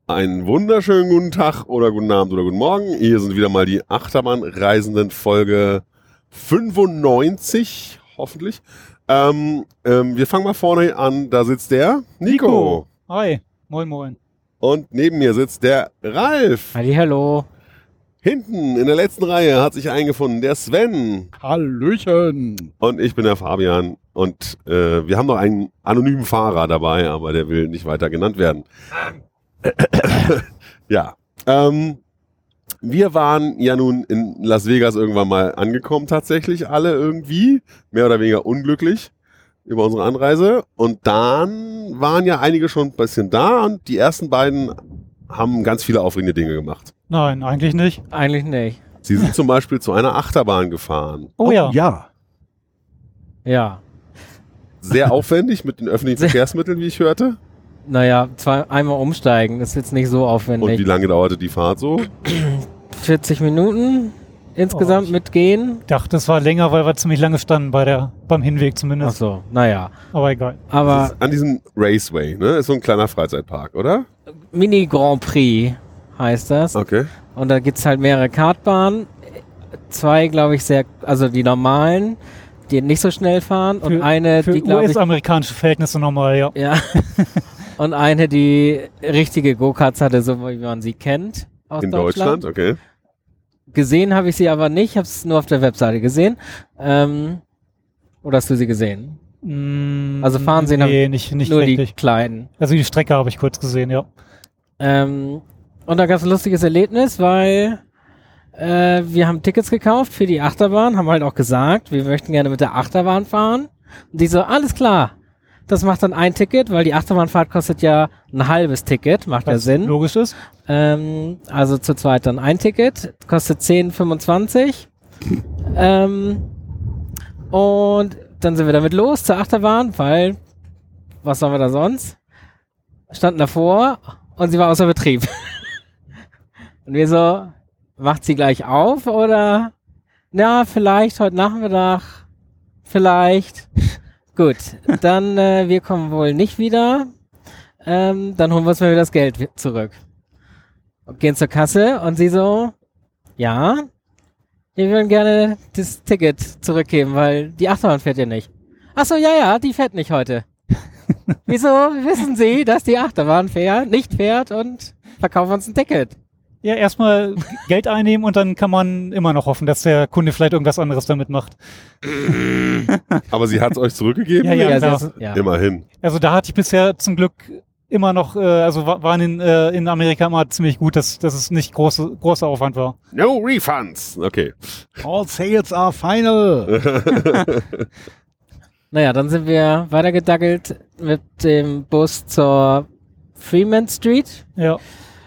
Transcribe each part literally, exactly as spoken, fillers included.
Einen wunderschönen guten Tag oder guten Abend oder guten Morgen. Hier sind wieder mal die Achterbahnreisenden Folge fünfundneunzig, hoffentlich. Ähm, ähm, wir fangen mal vorne an. Da sitzt der Nico. Nico. Hi, moin moin. Und neben mir sitzt der Ralf. Hallihallo. Hinten in der letzten Reihe hat sich eingefunden der Sven. Hallöchen. Und ich bin der Fabian. Und äh, wir haben noch einen anonymen Fahrer dabei, aber der will nicht weiter genannt werden. Ja, ähm, wir waren ja nun in Las Vegas irgendwann mal angekommen, tatsächlich alle irgendwie, mehr oder weniger unglücklich über unsere Anreise. Und dann waren ja einige schon ein bisschen da und die ersten beiden haben ganz viele aufregende Dinge gemacht. Nein, eigentlich nicht. Eigentlich nicht. Sie sind zum Beispiel zu einer Achterbahn gefahren. Oh, ja. Ja. Ja. Sehr aufwendig mit den öffentlichen Verkehrsmitteln, wie ich hörte. Naja, zwei, einmal umsteigen, das ist jetzt nicht so Und wie aufwendig. lange dauerte die Fahrt so? vierzig Minuten insgesamt Oh, ich- mit gehen. Ich dachte, es war länger, weil wir ziemlich lange standen bei der, beim Hinweg Ach zumindest. so, naja. Aber egal. Das Aber ist an diesem Raceway, ne? Ist so ein kleiner Freizeitpark, oder? Mini Grand Prix heißt das. Okay. Und da gibt's halt mehrere Kartbahnen. Zwei, glaube ich, sehr, also die normalen, die nicht so schnell fahren. Und Für- eine, Für die, glaube ich, U S-amerikanische Verhältnisse normal, ja. ja. Und eine, die richtige Go-Karts hatte, so wie man sie kennt aus In Deutschland, okay. Gesehen habe ich sie aber nicht, habe es nur auf der Webseite gesehen. Ähm, oder hast du sie gesehen? Mm, Also fahren sehen Nee, haben nicht, nicht nur wirklich. die kleinen. Also die Strecke habe ich kurz gesehen, ja. Ähm, und da gab es ein lustiges Erlebnis, weil äh, wir haben Tickets gekauft für die Achterbahn, haben halt auch gesagt, wir möchten gerne mit der Achterbahn fahren. Und die so, alles klar. Das macht dann ein Ticket, weil die Achterbahnfahrt kostet ja ein halbes Ticket, macht ja Was Sinn. logisch ist. Ähm, also zu zweit dann ein Ticket, kostet zehn fünfundzwanzig. ähm, und dann sind wir damit los zur Achterbahn, weil, was sollen wir da sonst? Standen davor und sie war außer Betrieb. Und wir so, macht sie gleich auf oder? Na, vielleicht heute Nachmittag, vielleicht. Gut, dann äh, wir kommen wohl nicht wieder. Ähm, dann holen wir uns mal wieder das Geld wi- zurück. Und gehen zur Kasse und sie so, ja, wir würden gerne das Ticket zurückgeben, weil die Achterbahn fährt ja nicht. Ach so, ja, ja, die fährt nicht heute. Wieso wissen Sie, dass die Achterbahn fährt, nicht fährt und verkaufen uns ein Ticket? Ja, erstmal Geld einnehmen und dann kann man immer noch hoffen, dass der Kunde vielleicht irgendwas anderes damit macht. Aber sie hat es euch zurückgegeben? Ja, ja, Ja, klar. das ist- ja. Immerhin. Also da hatte ich bisher zum Glück immer noch, äh, also wa- waren in, äh, in Amerika immer ziemlich gut, dass, dass es nicht große, großer Aufwand war. No refunds. Okay. All sales are final. Naja, dann sind wir weitergedackelt mit dem Bus zur Freeman Street. Ja.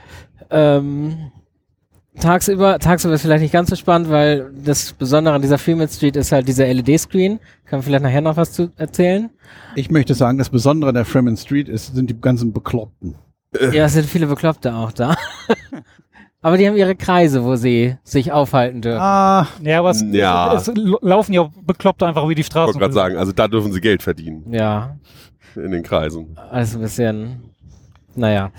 Ähm, tagsüber, tagsüber ist vielleicht nicht ganz so spannend, weil das Besondere an dieser Freeman Street ist halt dieser L E D-Screen. Kann man vielleicht nachher noch was zu erzählen? Ich möchte sagen, das Besondere an der Freeman Street ist, sind die ganzen Bekloppten. Ja, es sind viele Bekloppte auch da. Aber die haben ihre Kreise, wo sie sich aufhalten dürfen. Ah, Ja, aber es, Ja. es, es laufen ja bekloppt einfach wie die Ich Straßen. wollte gerade sagen, also da dürfen sie Geld verdienen Ja, in den Kreisen. alles ein bisschen, naja.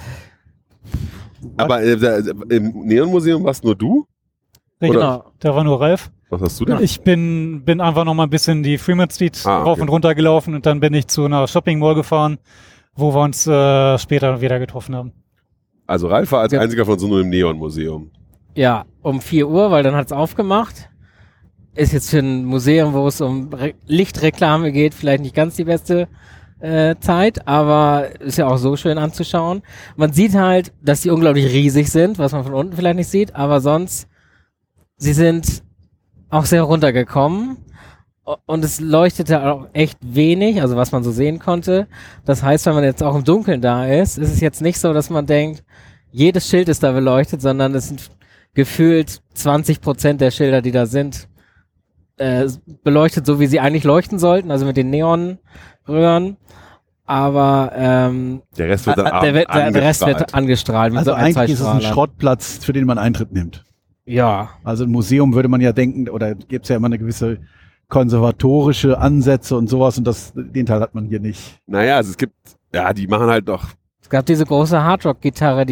Aber äh, da, im Neonmuseum warst nur du? Richtig, Genau. da war nur Ralf. Was hast du denn? Ich bin, bin einfach noch mal ein bisschen die Freeman Street Ah, okay. rauf und runter gelaufen und dann bin ich zu einer Shopping Mall gefahren, wo wir uns äh, später wieder getroffen haben. Also Ralf war als Ja. einziger von uns nur im Neonmuseum. Ja, um vier Uhr, weil dann hat's aufgemacht. Ist jetzt für ein Museum, wo es um Re Lichtreklame geht, vielleicht nicht ganz die beste äh, Zeit, aber ist ja auch so schön anzuschauen. Man sieht halt, dass die unglaublich riesig sind, was man von unten vielleicht nicht sieht, aber sonst, sie sind auch sehr runtergekommen o- und es leuchtete auch echt wenig, also was man so sehen konnte. Das heißt, wenn man jetzt auch im Dunkeln da ist, ist es jetzt nicht so, dass man denkt, jedes Schild ist da beleuchtet, sondern es sind gefühlt zwanzig Prozent der Schilder, die da sind, äh, beleuchtet, so wie sie eigentlich leuchten sollten, also mit den Neonröhren. Aber ähm, Der Rest wird dann äh, der, wird- der, der Rest wird angestrahlt. angestrahlt. Mit also so ein, zwei eigentlich ist es ein Strahlern. Schrottplatz, für den man Eintritt nimmt. Ja, Also im Museum würde man ja denken, oder gibt es ja immer eine gewisse konservatorische Ansätze und sowas und das, den Teil hat man hier nicht. Naja, also es gibt, ja, die machen halt doch, es gab diese große Hardrock-Gitarre, die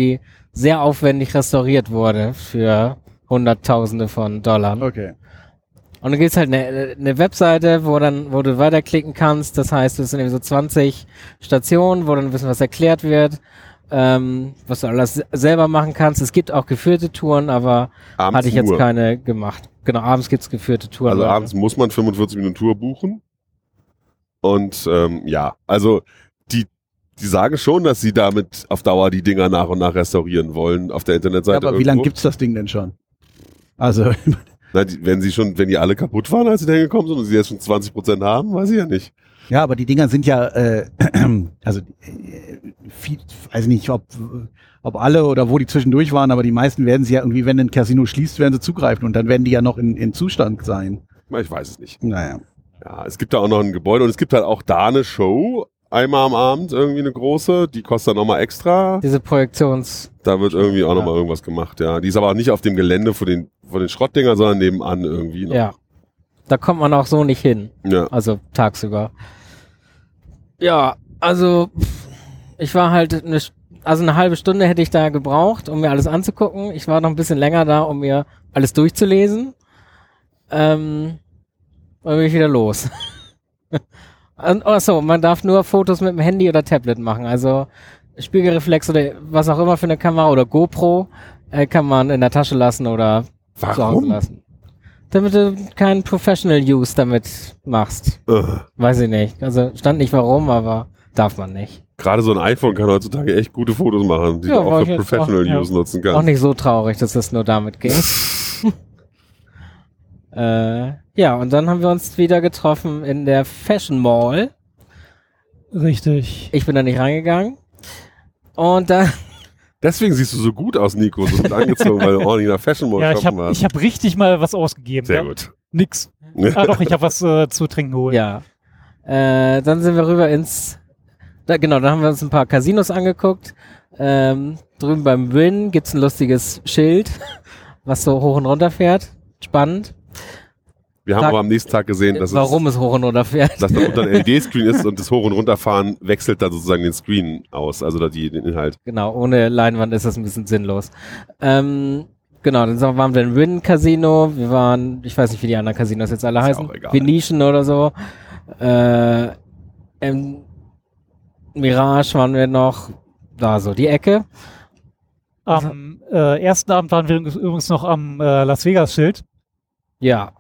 sehr aufwendig restauriert wurde für Hunderttausende von Dollar. Okay. Und dann gibt's halt eine, eine Webseite, wo dann, wo du weiterklicken kannst. Das heißt, es sind irgendwie so zwanzig Stationen, wo dann ein bisschen was erklärt wird, ähm, was du alles selber machen kannst. Es gibt auch geführte Touren, aber Abends hatte ich jetzt nur. keine gemacht. Genau, abends gibt's geführte Touren. Also abends muss man fünfundvierzig Minuten Tour buchen. Und ähm, ja, also die, die sagen schon, dass sie damit auf Dauer die Dinger nach und nach restaurieren wollen auf der Ja, Internetseite. aber wie irgendwo. lange gibt's das Ding denn schon? Also, Na, die, wenn sie schon, wenn die alle kaputt waren, als sie da hingekommen sind und sie jetzt schon zwanzig Prozent haben, weiß ich ja nicht. ja, aber die Dinger sind ja, äh, also, äh, viel, weiß nicht, ob, ob alle oder wo die zwischendurch waren, aber die meisten werden sie ja irgendwie, wenn ein Casino schließt, werden sie zugreifen und dann werden die ja noch in, in Zustand sein. Ich weiß es nicht. Naja. Ja, es gibt da auch noch ein Gebäude und es gibt halt auch da eine Show, einmal am Abend irgendwie eine große, die kostet dann nochmal extra. Diese Projektions... Da wird irgendwie auch Ja. nochmal irgendwas gemacht, ja. Die ist aber auch nicht auf dem Gelände von den, von den Schrottdingern, sondern nebenan irgendwie. noch. Ja. Da kommt man auch so nicht hin. Ja. Also tagsüber. Ja, also pff, ich war halt eine, St- also eine halbe Stunde hätte ich da gebraucht, um mir alles anzugucken. Ich war noch ein bisschen länger da, um mir alles durchzulesen. Ähm, dann bin ich wieder los. Und, achso, man darf nur Fotos mit dem Handy oder Tablet machen. Also Spiegelreflex oder was auch immer für eine Kamera oder GoPro äh, kann man in der Tasche lassen oder zu Hause Warum? lassen. Damit du keinen Professional Use damit machst. Ugh. Weiß ich nicht. Also stand nicht warum, aber darf man nicht. Gerade so ein iPhone kann heutzutage echt gute Fotos machen, die Ja, du war auch ich für jetzt Professional auch, ja. Use nutzen Auch kannst. nicht so traurig, dass das nur damit ging. äh, ja, und dann haben wir uns wieder getroffen in der Fashion Mall. Richtig. Ich bin da nicht reingegangen. Und dann, Deswegen siehst du so gut aus, Nico, so gut angezogen, weil du ordentlich in der Fashion Mall Ja, ich shoppen habe warst. ich hab richtig mal was ausgegeben. Sehr ja. gut. Nix. Ah doch, ich habe was äh, zu trinken geholt. ja. Äh, dann sind wir rüber ins, da, genau, dann haben wir uns ein paar Casinos angeguckt. Ähm, drüben beim Win gibt's ein lustiges Schild, was so hoch und runter fährt. Spannend. Wir haben Tag- aber am nächsten Tag gesehen, dass Warum es, es hoch und runter fährt. dass da unter ein L E D-Screen ist und das Hoch- und Runterfahren wechselt dann sozusagen den Screen aus, also da die, den Inhalt. Genau, ohne Leinwand ist das ein bisschen sinnlos. Ähm, genau, dann sind- waren wir im Win Casino. Wir waren, ich weiß nicht, wie die anderen Casinos jetzt alle Ist ja heißen. auch egal. Venetian oder so. Äh, im Mirage waren wir noch da so die Ecke. Am äh, ersten Abend waren wir übrigens noch am äh, Las Vegas Schild. Ja.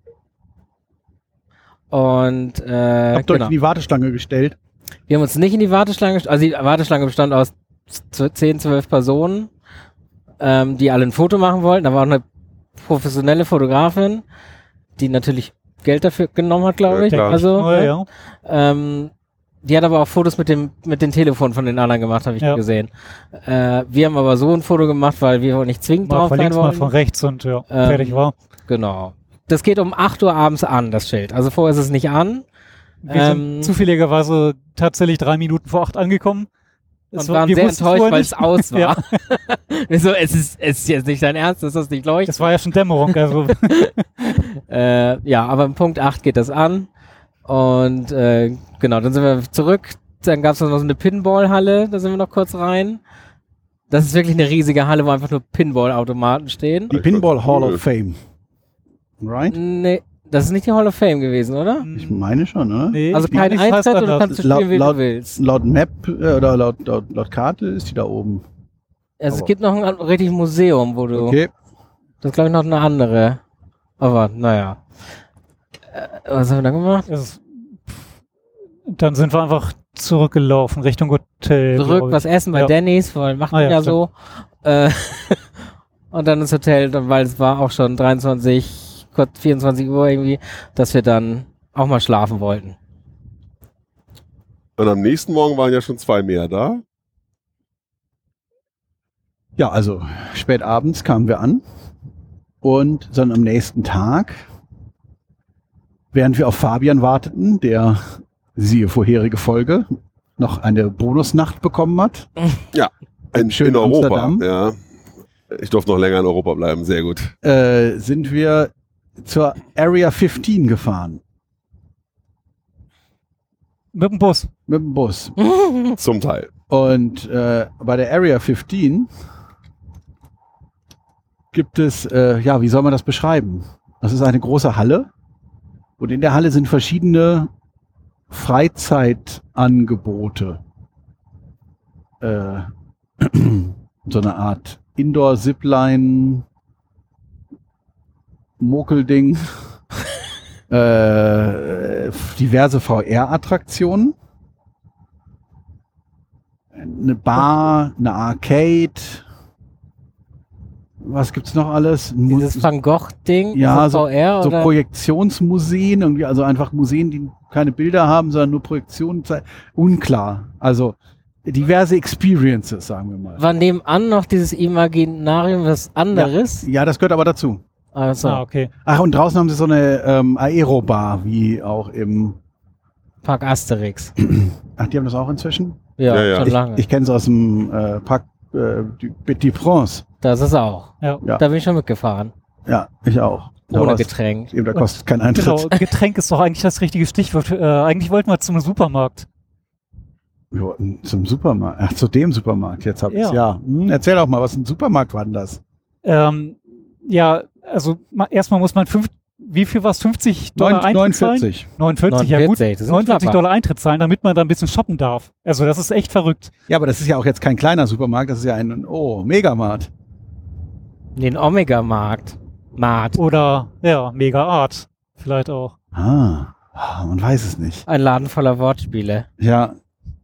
Und äh, Habt ihr euch genau. in die Warteschlange gestellt? Wir haben uns nicht in die Warteschlange gestellt. Also die Warteschlange bestand aus z- zehn, zwölf Personen, ähm, die alle ein Foto machen wollten. Da war auch eine professionelle Fotografin, die natürlich Geld dafür genommen hat, glaube Ja, ich. klar. Also, Oh, ne? ja. ähm, die hat aber auch Fotos mit dem mit den Telefonen von den anderen gemacht, habe ich Ja. gesehen. Äh, wir haben aber so ein Foto gemacht, weil wir nicht zwingend Mal drauf von sein links, mal wollten. von rechts und ja, Ähm, fertig war. Genau. Das geht um acht Uhr abends an, das Schild. Also vorher ist es nicht an. Wir ähm, sind zufälligerweise tatsächlich drei Minuten vor acht angekommen. Es Und war- waren wir sehr wussten enttäuscht, vorher weil es nicht- aus war. Ja. Wir so, es ist, es ist jetzt nicht dein Ernst, dass das nicht leuchtet. Es war ja schon Dämmerung, also Äh, ja, aber im Punkt acht geht das an. Und äh, genau, dann sind wir zurück. Dann gab es noch so eine Pinball-Halle, da sind wir noch kurz rein. Das ist wirklich eine riesige Halle, wo einfach nur Pinball-Automaten stehen. Die Ja, ich Pinball fand's Hall cool. of Fame. Right? Nee, das ist nicht die Hall of Fame gewesen, oder? Ich meine schon, oder? nee, Also ich kein glaub, das heißt Eintritt oder anders. kannst du Laut- spielen, wie laut- du willst. Laut Map äh, oder laut, laut, laut Karte ist die da oben. Also es aber- gibt noch ein an- richtig Museum, wo du... Okay. Das ist glaube ich noch eine andere. Aber naja. Äh, was haben wir dann gemacht? Es- Dann sind wir einfach zurückgelaufen Richtung Hotel. Zurück, glaub ich. was essen bei Ja. Denny's, weil macht Ah, man ja, ja, stimmt. so. Äh, und dann ins Hotel, dann- weil es war auch schon dreiundzwanzig, kurz vierundzwanzig Uhr irgendwie, dass wir dann auch mal schlafen wollten. Und am nächsten Morgen waren ja schon zwei mehr da. Ja, also spät abends kamen wir an und dann am nächsten Tag, während wir auf Fabian warteten, der, siehe vorherige Folge, noch eine Bonusnacht bekommen hat. In, Schön in Europa, Amsterdam. ja. Ich durfte noch länger in Europa bleiben, sehr gut. äh, sind wir zur Area fünfzehn gefahren. Mit dem Bus. Mit dem Bus. Zum Teil. Und äh, bei der Area fünfzehn gibt es, äh, ja, wie soll man das beschreiben? Das ist eine große Halle und in der Halle sind verschiedene Freizeitangebote. Äh, so eine Art Indoor-Zipline, Mokelding, äh, diverse V R-Attraktionen, eine Bar, eine Arcade, was gibt's noch alles? Dieses Van Gogh-Ding, ja, V R so, so oder? Projektionsmuseen, irgendwie, also einfach Museen, die keine Bilder haben, sondern nur Projektionen. Unklar. Also diverse Experiences, sagen wir mal. War nebenan noch dieses Imaginarium was anderes? Ja, ja, das gehört aber dazu. Also, Ah, okay. Ach, und draußen haben sie so eine ähm, Aerobar, wie auch im... Park Asterix. Ach, die haben das auch inzwischen? Ja, Ja, ja. schon Ich, lange. ich kenne es aus dem äh, Parc äh, du Petit France. das ist auch. Ja. Ja. Da bin ich schon mitgefahren. Ja, ich auch. Ohne Aber es- Getränk. Eben, da kostet kein Eintritt. Genau, Getränk ist doch eigentlich das richtige Stichwort. Äh, eigentlich wollten wir zum Supermarkt. Jo, zum Supermarkt. Ach, zu dem Supermarkt. Jetzt hab ich's. Ja. Ja. Hm, erzähl auch mal, was ein Supermarkt war denn das? Ähm, ja, also ma, erstmal muss man fünf, wie viel war es? fünfzig Dollar Eintritt zahlen? neunundvierzig. neunundvierzig, ja gut. neunundvierzig, das ist ein neunundvierzig Schnapper. Dollar Eintritt zahlen, damit man da ein bisschen shoppen darf. Also das ist echt verrückt. Ja, aber das ist ja auch jetzt kein kleiner Supermarkt, das ist ja ein, oh, Megamarkt. Den Omega-Markt. Markt. Oder, ja, Mega Art. Vielleicht auch. Ah, ah, man weiß es nicht. Ein Laden voller Wortspiele. Ja.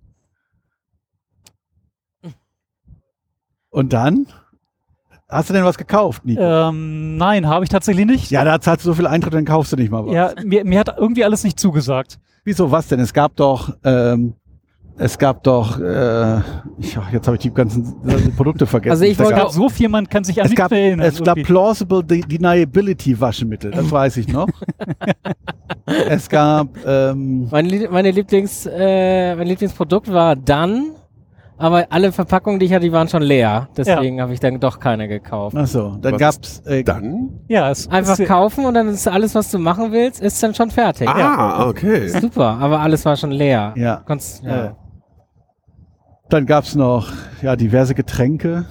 Und dann? Hast du denn was gekauft, Nico? Ähm, nein, habe ich tatsächlich nicht. Ja, da zahlst du so viel Eintritt, dann kaufst du nicht mal was. Ja, mir, mir hat irgendwie alles nicht zugesagt. Wieso, was denn? Es gab doch, ähm, es gab doch, äh, ich, ach, jetzt habe ich die ganzen äh, Produkte vergessen. Also ich Da wollte gab- Gab so viel, man kann sich an es nichts gab, mehr erinnern. es gab irgendwie. Plausible De Deniability Waschmittel, das weiß ich noch. Es gab, ähm, Mein, Lie- meine Lieblings, äh, mein Lieblingsprodukt war dann, aber alle Verpackungen, die ich hatte, die waren schon leer. Deswegen habe ich dann doch keine gekauft. ach so, dann Was gab's, äh, Dann? Ja, es Einfach ist, kaufen und dann ist alles, was du machen willst, ist dann schon fertig. Ah, okay. Super, aber alles war schon leer. ja. Konntest, Ja. ja. Dann gab's noch, ja, diverse Getränke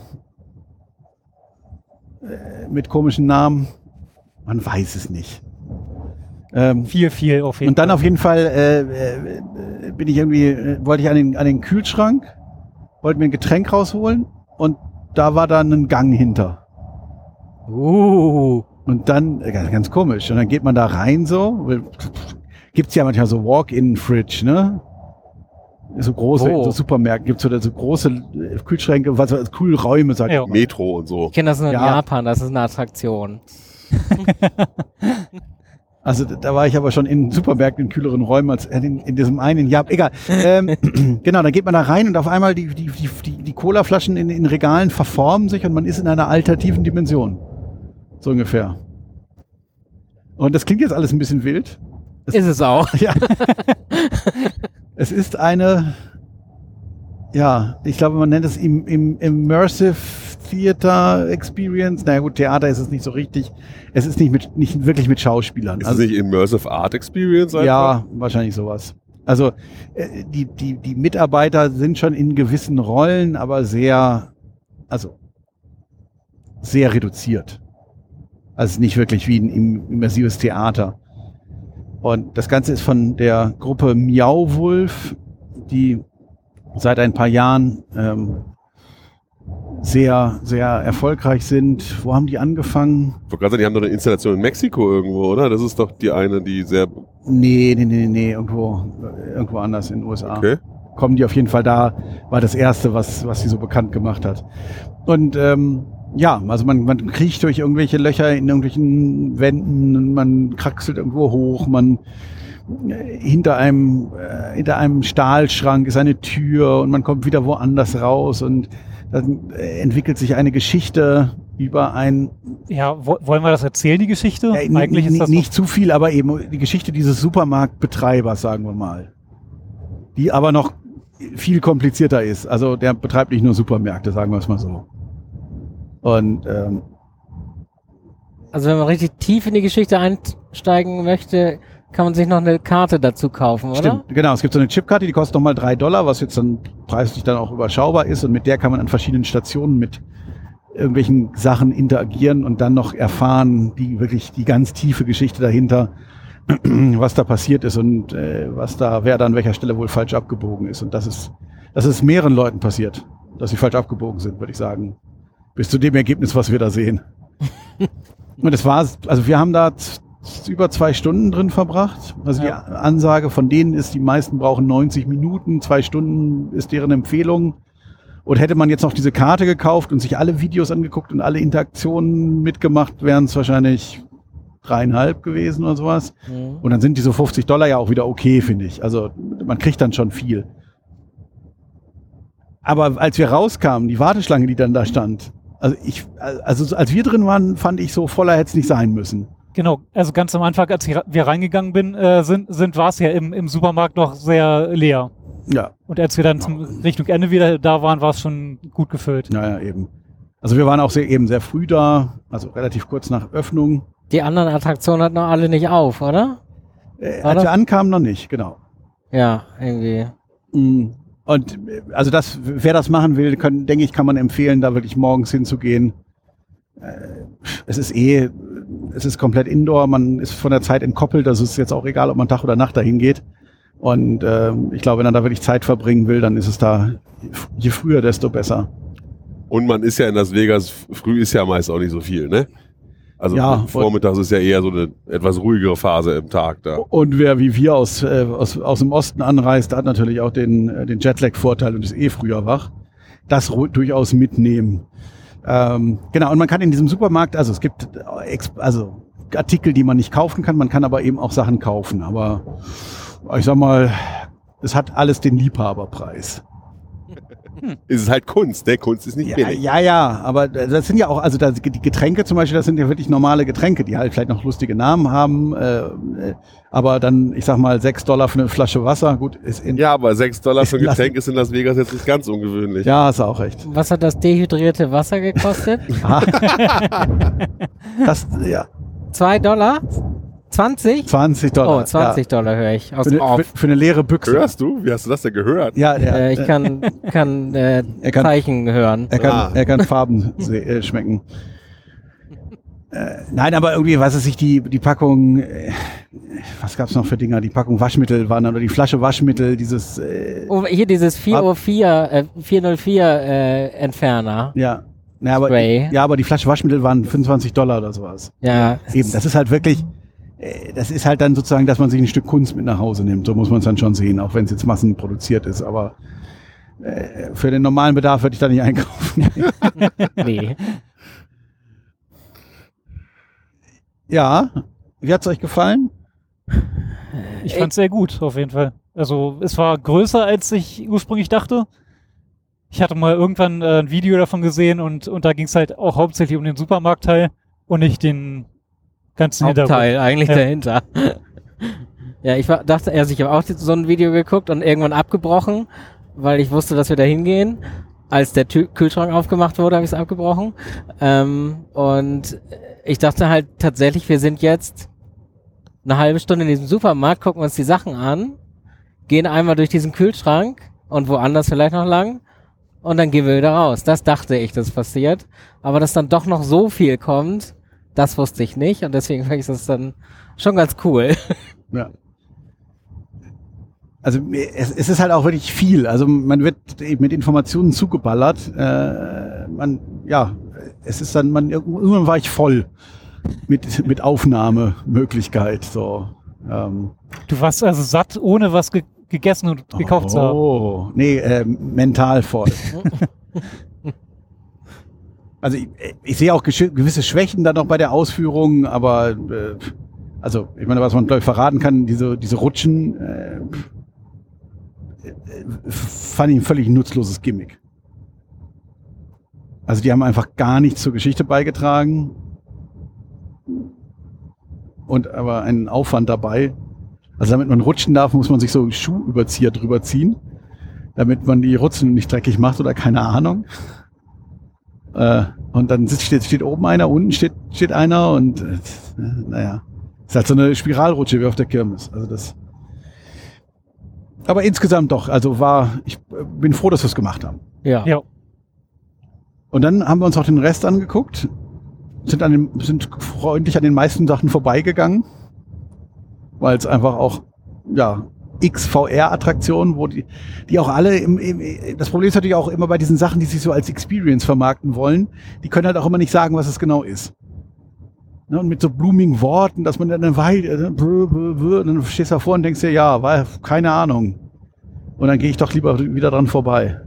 äh, mit komischen Namen. Man weiß es nicht. Ähm, viel, viel auf jeden und dann Fall. auf jeden Fall äh, äh, bin ich irgendwie, äh, wollte ich an den, an den Kühlschrank, wollte mir ein Getränk rausholen und da war dann ein Gang hinter. Uh, Und dann, äh, ganz, ganz komisch, und dann geht man da rein so, weil- gibt's ja manchmal so Walk-in-Fridge, ne? So große, Wo? so Supermärkte gibt's so, so große äh, Kühlschränke, was was Kühlräume, sag Ja. ich mal. Metro und so. ich kenne das nur in Ja. Japan, das ist eine Attraktion. Also da da war ich aber schon in Supermärkten in kühleren Räumen als in, in diesem einen. Ja, egal. Ähm, genau, dann geht man da rein und auf einmal die, die, die, die, die Colaflaschen in, in Regalen verformen sich und man ist in einer alternativen Dimension. So ungefähr. Und das klingt jetzt alles ein bisschen wild. Es- Ist es auch. Ja. Es ist eine, ja, ich glaube, man nennt es im, im Immersive Theater Experience. Na gut, Theater ist es nicht so richtig. Es ist nicht mit, nicht wirklich mit Schauspielern. Ist Also- das nicht Immersive Art Experience einfach? ja, wahrscheinlich sowas. Also äh, die, die, die Mitarbeiter sind schon in gewissen Rollen, aber sehr, also sehr reduziert. Also nicht wirklich wie ein im- immersives Theater. Und das Ganze ist von der Gruppe Miauwolf, die seit ein paar Jahren ähm, sehr, sehr erfolgreich sind. Wo haben die angefangen? Ich wollte gerade sagen, die haben doch eine Installation in Mexiko irgendwo, oder? Das ist doch die eine, die sehr... Nee, nee, nee, nee, irgendwo, irgendwo anders in den U S A. Okay. Kommen die auf jeden Fall da, war das erste, was, was sie so bekannt gemacht hat. Und ähm, ja, also man, man kriecht durch irgendwelche Löcher in irgendwelchen Wänden, man kraxelt irgendwo hoch, man äh, hinter einem, äh, hinter einem Stahlschrank ist eine Tür und man kommt wieder woanders raus und dann äh, entwickelt sich eine Geschichte über ein Ja, wo, wollen wir das erzählen, die Geschichte? ja, n- Eigentlich n- ist das nicht zu viel, aber eben die Geschichte dieses Supermarktbetreibers, sagen wir mal. Die aber noch viel komplizierter ist. Also der betreibt nicht nur Supermärkte, sagen wir es mal so. Und ähm, Also wenn man richtig tief in die Geschichte einsteigen möchte, kann man sich noch eine Karte dazu kaufen, oder? stimmt, genau, es gibt so eine Chipkarte, die kostet nochmal drei Dollar, was jetzt dann preislich dann auch überschaubar ist und mit der kann man an verschiedenen Stationen mit irgendwelchen Sachen interagieren und dann noch erfahren, die wirklich die ganz tiefe Geschichte dahinter, was da passiert ist und äh, was da, wer da an welcher Stelle wohl falsch abgebogen ist. Und das ist, das ist mehreren Leuten passiert, dass sie falsch abgebogen sind, würde ich sagen. Bis zu dem Ergebnis, was wir da sehen. Und es war, also wir haben da z- über zwei Stunden drin verbracht. Also Ja. die Ansage von denen ist, die meisten brauchen neunzig Minuten, zwei Stunden ist deren Empfehlung. Und hätte man jetzt noch diese Karte gekauft und sich alle Videos angeguckt und alle Interaktionen mitgemacht, wären es wahrscheinlich dreieinhalb gewesen oder sowas. Mhm. Und dann sind diese fünfzig Dollar ja auch wieder okay, finde ich. Also man kriegt dann schon viel. Aber als wir rauskamen, die Warteschlange, die dann da stand, also ich, also als wir drin waren, fand ich so, voller hätte es nicht sein müssen. Genau, also ganz am Anfang, als ich- wir reingegangen bin, äh, sind, sind war es ja im, im Supermarkt noch sehr leer. Ja, Und als wir dann zum Richtung Ende wieder da waren, war es schon gut gefüllt. naja, eben. Also wir waren auch sehr, eben sehr früh da, also relativ kurz nach Öffnung. Die anderen Attraktionen hatten noch alle nicht auf, oder? Äh, War als das- wir ankamen, noch nicht, genau. Ja, irgendwie. Mm. Und äh, also das, wer das machen will, kann, denke ich, kann man empfehlen, da wirklich morgens hinzugehen. Äh, Es ist eh, es ist komplett indoor, man ist von der Zeit entkoppelt, also es ist jetzt auch egal, ob man Tag oder Nacht dahin geht. Und ähm, ich glaube, wenn er da wirklich Zeit verbringen will, dann ist es da, je früher, desto besser. Und man ist ja in Las Vegas, früh ist ja meist auch nicht so viel, ne? Also Ja, vormittags ist ja eher so eine etwas ruhigere Phase im Tag da. Und wer wie wir aus, äh, aus, aus dem Osten anreist, hat natürlich auch den, äh, den Jetlag-Vorteil und ist eh früher wach. Das ru- durchaus mitnehmen. Ähm, genau, und man kann in diesem Supermarkt, also es gibt äh, ex- also Artikel, die man nicht kaufen kann, man kann aber eben auch Sachen kaufen. Aber ich sag mal, es hat alles den Liebhaberpreis. Ist es halt Kunst, ne? Kunst ist nicht Ja, billig. ja, ja, aber das sind ja auch, also das, die Getränke zum Beispiel, das sind ja wirklich normale Getränke, die halt vielleicht noch lustige Namen haben, äh, äh, aber dann, ich sag mal, sechs Dollar für eine Flasche Wasser, gut, ist in, Ja, aber sechs Dollar für ein Lass- Getränk ist in Las Vegas jetzt nicht ganz ungewöhnlich. ja, hast du auch recht. Was hat das dehydrierte Wasser gekostet? Das, ja, Zwei Dollar? zwanzig? zwanzig Dollar. Oh, zwanzig Dollar höre ich Ja. aus Für, dem eine, für, Off. für eine leere Büchse. Hörst du? Wie hast du das denn gehört? Ja, ja. Äh, ich kann, kann, äh, Er kann- Zeichen hören. Er kann, Ah. er kann Farben se- äh, schmecken. Äh, nein, aber irgendwie, was ist sich die, die Packung, äh, was gab's noch für Dinger? Die Packung Waschmittel waren dann, oder die Flasche Waschmittel, dieses, äh, Oh, hier dieses vier null vier, äh, vier null vier äh, Entferner. ja. Ja aber, Spray. ja, aber die Flasche Waschmittel waren fünfundzwanzig Dollar oder sowas. Ja. Eben, das ist halt wirklich, äh, das ist halt dann sozusagen, dass man sich ein Stück Kunst mit nach Hause nimmt. So muss man es dann schon sehen, auch wenn es jetzt massenproduziert ist. Aber äh, für den normalen Bedarf würde ich da nicht einkaufen. Nee. Ja, wie hat's euch gefallen? Ich fand es sehr gut, auf jeden Fall. Also es war größer, als ich ursprünglich dachte. Ich hatte mal irgendwann äh, ein Video davon gesehen und, und da ging es halt auch hauptsächlich um den Supermarktteil und nicht den ganzen Hauptteil eigentlich Ja. dahinter. Ja, ich war, dachte erst, ich habe auch so ein Video geguckt und irgendwann abgebrochen, weil ich wusste, dass wir da hingehen. Als der Tü- Kühlschrank aufgemacht wurde, habe ich es abgebrochen. Ähm, und ich dachte halt tatsächlich, wir sind jetzt eine halbe Stunde in diesem Supermarkt, gucken uns die Sachen an, gehen einmal durch diesen Kühlschrank und woanders vielleicht noch lang und dann gehen wir wieder raus. Das dachte ich, das passiert. Aber dass dann doch noch so viel kommt, das wusste ich nicht und deswegen fand ich das dann schon ganz cool. Ja. Also es, es ist halt auch wirklich viel. Also man wird eben mit Informationen zugeballert. Äh, man, ja, es ist dann, man irgendwann war ich voll mit mit Aufnahmemöglichkeit. So. Ähm, Du warst also satt, ohne was ge gegessen und gekauft zu haben. Oh, nee, äh, mental voll. Also ich, ich sehe auch gesch- gewisse Schwächen dann noch bei der Ausführung, aber äh, also ich meine, was man glaube ich verraten kann, diese diese Rutschen äh, äh, fand ich ein völlig nutzloses Gimmick. Also die haben einfach gar nichts zur Geschichte beigetragen und aber einen Aufwand dabei. Also damit man rutschen darf, muss man sich so Schuhüberzieher drüber ziehen, damit man die Rutschen nicht dreckig macht oder keine Ahnung. Äh, und dann sitzt, steht, steht oben einer, unten steht, steht einer und äh, naja, ist halt so eine Spiralrutsche wie auf der Kirmes. Also das. Aber insgesamt doch, also war, ich bin froh, dass wir es gemacht haben. Ja. Ja. Und dann haben wir uns auch den Rest angeguckt, sind, an den, sind freundlich an den meisten Sachen vorbeigegangen, weil es einfach auch, ja, X V R-Attraktionen, wo die, die auch alle, im, im, das Problem ist natürlich auch immer bei diesen Sachen, die sich so als Experience vermarkten wollen, die können halt auch immer nicht sagen, was es genau ist. Ne, und mit so blumigen Worten, dass man dann eine Weile, dann stehst du davor und denkst dir, ja, war, keine Ahnung. Und dann gehe ich doch lieber wieder dran vorbei.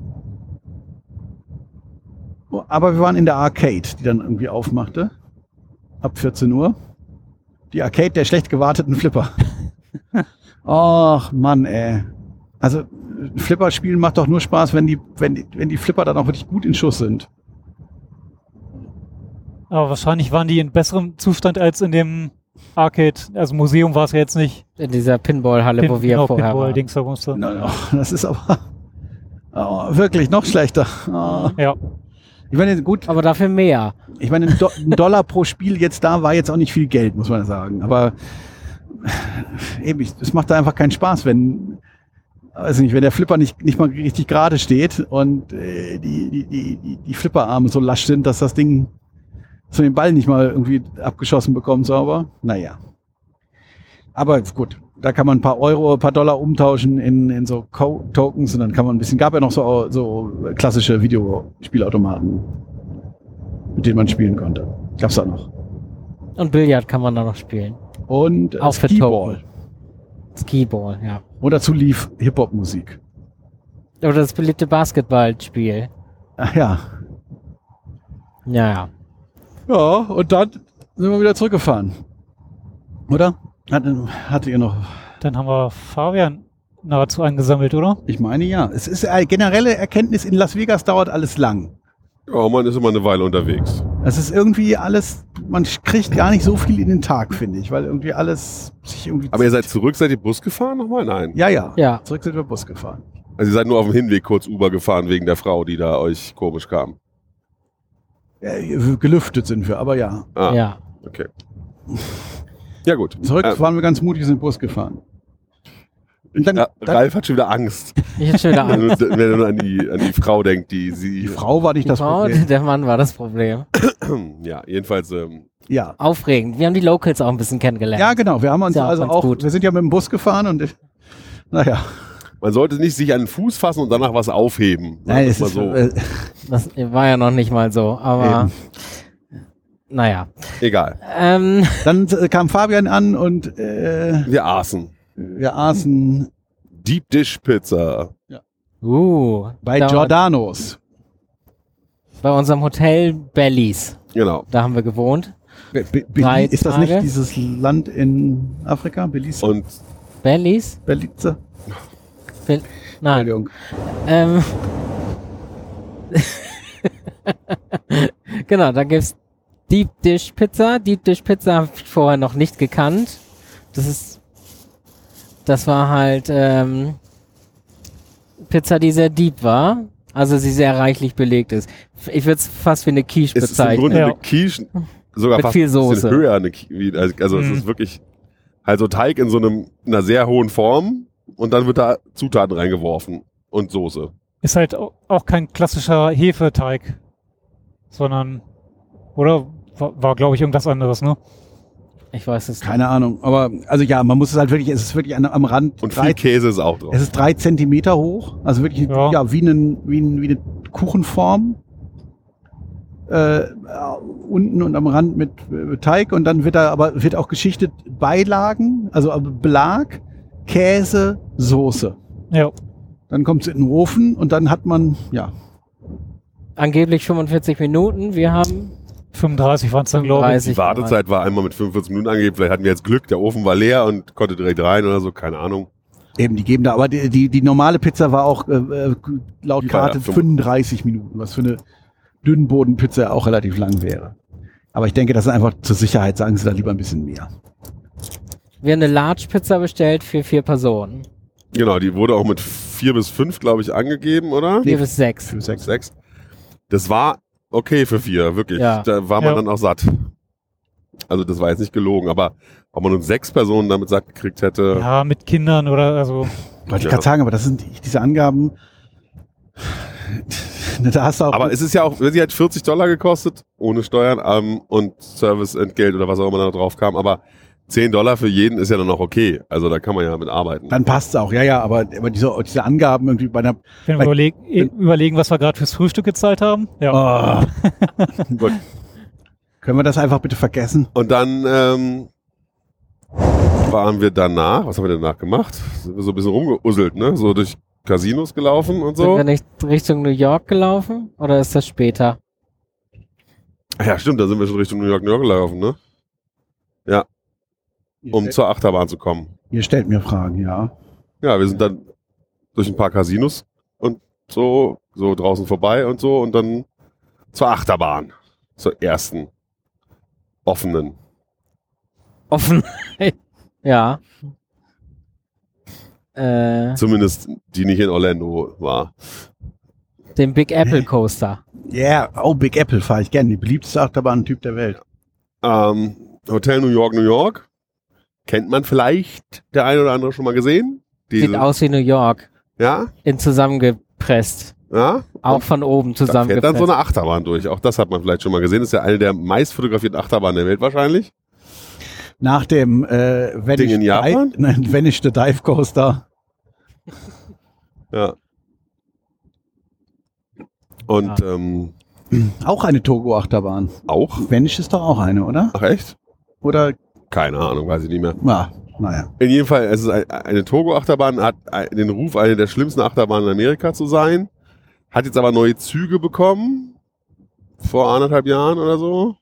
Aber wir waren in der Arcade, die dann irgendwie aufmachte. Ab vierzehn Uhr. Die Arcade der schlecht gewarteten Flipper. Ach, Mann, ey. Also, Flipper spielen macht doch nur Spaß, wenn die, wenn die, wenn die Flipper dann auch wirklich gut in Schuss sind. Aber wahrscheinlich waren die in besserem Zustand als in dem Arcade. Also Museum war es ja jetzt nicht. In dieser Pinball-Halle, Pin, wo wir genau, vorher Pinball, waren. Dings da musste. No, no, das ist aber oh, wirklich noch schlechter. Oh. Ja. Ich meine, gut, Aber dafür mehr. ich meine, ein, Do ein Dollar pro Spiel jetzt da war jetzt auch nicht viel Geld, muss man sagen. Aber eben, es macht da einfach keinen Spaß, wenn, weiß nicht, wenn der Flipper nicht, nicht mal richtig gerade steht und äh, die, die, die, die Flipperarme so lasch sind, dass das Ding so den Ball nicht mal irgendwie abgeschossen bekommt, sauber. Naja. Aber gut, da kann man ein paar Euro, ein paar Dollar umtauschen in, in so Co Tokens und dann kann man ein bisschen, gab ja noch so, so klassische Videospielautomaten, mit denen man spielen konnte. Gab's da noch. Und Billard kann man da noch spielen. Und äh, Auch für Skiball. Skiball, ja. Und dazu lief Hip-Hop-Musik. Oder das beliebte Basketballspiel. Ach ja. Ja, ja. Ja, und dann sind wir wieder zurückgefahren. Oder? Hatte, hatte ihr noch? Dann haben wir Fabian nahezu eingesammelt, oder? Ich meine ja. Es ist eine generelle Erkenntnis, in Las Vegas dauert alles lang. Ja, man ist immer eine Weile unterwegs. Es ist irgendwie alles, man kriegt gar nicht so viel in den Tag, finde ich, weil irgendwie alles sich irgendwie... Aber ihr seid zurück, seid ihr Bus gefahren nochmal? Nein. Ja, ja. Ja. Zurück sind wir Bus gefahren. Also ihr seid nur auf dem Hinweg kurz Uber gefahren wegen der Frau, die da euch komisch kam. Äh, gelüftet sind wir, aber ja. Ah, Ja. okay. Ja gut. Zurück Ähm, waren wir ganz mutig, sind Bus gefahren. Und dann, ja, dann, Ralf hat schon wieder Angst, Ich hatte schon wieder wenn Angst. er wenn er nur an die, an die Frau denkt, die sie... die Frau war nicht Die das Frau, Problem. der Mann war das Problem. Ja, jedenfalls... Ähm, Ja. Aufregend. Wir haben die Locals auch ein bisschen kennengelernt. Ja, genau. Wir haben uns Ja, also ganz auch, gut. wir sind ja mit dem Bus gefahren und ich, naja. man sollte nicht sich an den Fuß fassen und danach was aufheben. Nein, Das es mal ist, so. äh, Das war ja noch nicht mal so, aber naja. Egal. Ähm, dann äh, kam Fabian an und äh, Wir aßen. wir aßen Deep Dish Pizza. uh, bei da, Giordano's. bei unserem Hotel Bellies. Genau. Da haben wir gewohnt. Be Be Drei Belize, ist das Tage. nicht dieses Land in Afrika? Belize? Und Bellies? Belize? Bel Nein. Entschuldigung. Ähm, genau, da gibt's Deep Dish Pizza. Deep Dish Pizza habe ich vorher noch nicht gekannt. Das ist, das war halt ähm, Pizza, die sehr deep war. Also sie sehr reichlich belegt ist. Ich würde es fast wie eine Quiche es ist im bezeichnen. Grunde Ja. eine Quiche, sogar Mit fast viel ein bisschen Soße. höher. Eine, Qui- wie- also also es Mhm. ist wirklich halt so Teig in so einem, einer sehr hohen Form und dann wird da Zutaten reingeworfen und Soße. Ist halt au- auch kein klassischer Hefeteig, sondern, oder? War, war glaube ich, irgendwas anderes, ne? Ich weiß es nicht. Keine Ahnung. Aber also ja, man muss es halt wirklich, es ist wirklich an, am Rand. Und drei, viel Käse ist auch drauf. es ist drei Zentimeter hoch. Also wirklich ja. Ja. wie, einen, wie, ein, wie eine Kuchenform. Äh, unten und am Rand mit äh, Teig und dann wird da aber wird auch geschichtet Beilagen, also Belag, Käse, Soße. Ja. Dann kommt es in den Ofen und dann hat man, ja, Angeblich fünfundvierzig Minuten. Wir haben fünfunddreißig waren es dann, glaube ich. fünfunddreißig. Die Wartezeit war einmal mit fünfundvierzig Minuten angegeben. Vielleicht hatten wir jetzt Glück, der Ofen war leer und konnte direkt rein oder so, keine Ahnung. eben, die geben da, aber die, die, die normale Pizza war auch äh, äh, laut Die war Karte ja fünfunddreißig Minuten, was für eine Dünnbodenpizza auch relativ lang wäre. Aber ich denke, das ist einfach zur Sicherheit, sagen sie da lieber ein bisschen mehr. Wir haben eine Large Pizza bestellt für vier Personen. Genau, die wurde auch mit vier bis fünf, glaube ich, angegeben, oder? Vier bis sechs. Für sechs. Sechs. Das war okay für vier, wirklich. Ja. Da war man Ja. dann auch satt. Also das war jetzt nicht gelogen, aber ob man nun sechs Personen damit satt gekriegt hätte, Ja, mit Kindern oder, also, Wollte ich Ja. gerade sagen, aber das sind diese Angaben, Da hast du auch Aber es ist ja auch, sie hat vierzig Dollar gekostet, ohne Steuern ähm, und Serviceentgelt oder was auch immer da drauf kam, aber zehn Dollar für jeden ist ja dann noch okay. Also da kann man ja mit arbeiten. dann passt es auch, ja, ja, aber, aber diese, diese Angaben irgendwie bei einer. Wenn wir bei, überleg überlegen, was wir gerade fürs Frühstück gezahlt haben. Ja. Oh. Gut. Können wir das einfach bitte vergessen? Und dann ähm, waren wir danach, was haben wir danach gemacht? Sind wir so ein bisschen rumgeuselt, ne? So durch Casinos gelaufen und Sind so. wir nicht Richtung New York gelaufen? Oder ist das später? Ja, stimmt, da sind wir schon Richtung New York, New York gelaufen, ne? Ja, um ihr, zur Achterbahn zu kommen. ihr stellt mir Fragen, ja. Ja, wir sind dann durch ein paar Casinos und so, so draußen vorbei und so und dann zur Achterbahn. Zur ersten offenen. Offen. Ja. Äh, Zumindest die nicht in Orlando war. den Big Apple Coaster. Ja, yeah. Oh, Big Apple fahre ich gerne. Die beliebteste Achterbahn-Typ der Welt. Ähm, Hotel New York, New York. Kennt man vielleicht der eine oder andere schon mal gesehen? Sieht Diese- aus wie New York. Ja, In zusammengepresst. ja. Auch von oben Da fährt zusammengepresst. dann so eine Achterbahn durch. Auch das hat man vielleicht schon mal gesehen. Das ist ja eine der meist fotografierten Achterbahnen der Welt wahrscheinlich. Nach dem äh, Vanish, Ding in Japan? Dive, nein, Vanish the Dive Coaster. Ja. Und ähm, Auch eine Togo-Achterbahn. auch? Vanish ist doch auch eine, oder? Ach echt? Oder, Keine Ahnung, weiß ich nicht mehr. na, naja. In jedem Fall, es ist ein- eine Togo-Achterbahn, hat ein- den Ruf, eine der schlimmsten Achterbahnen in Amerika zu sein. Hat jetzt aber neue Züge bekommen. Vor anderthalb Jahren oder so.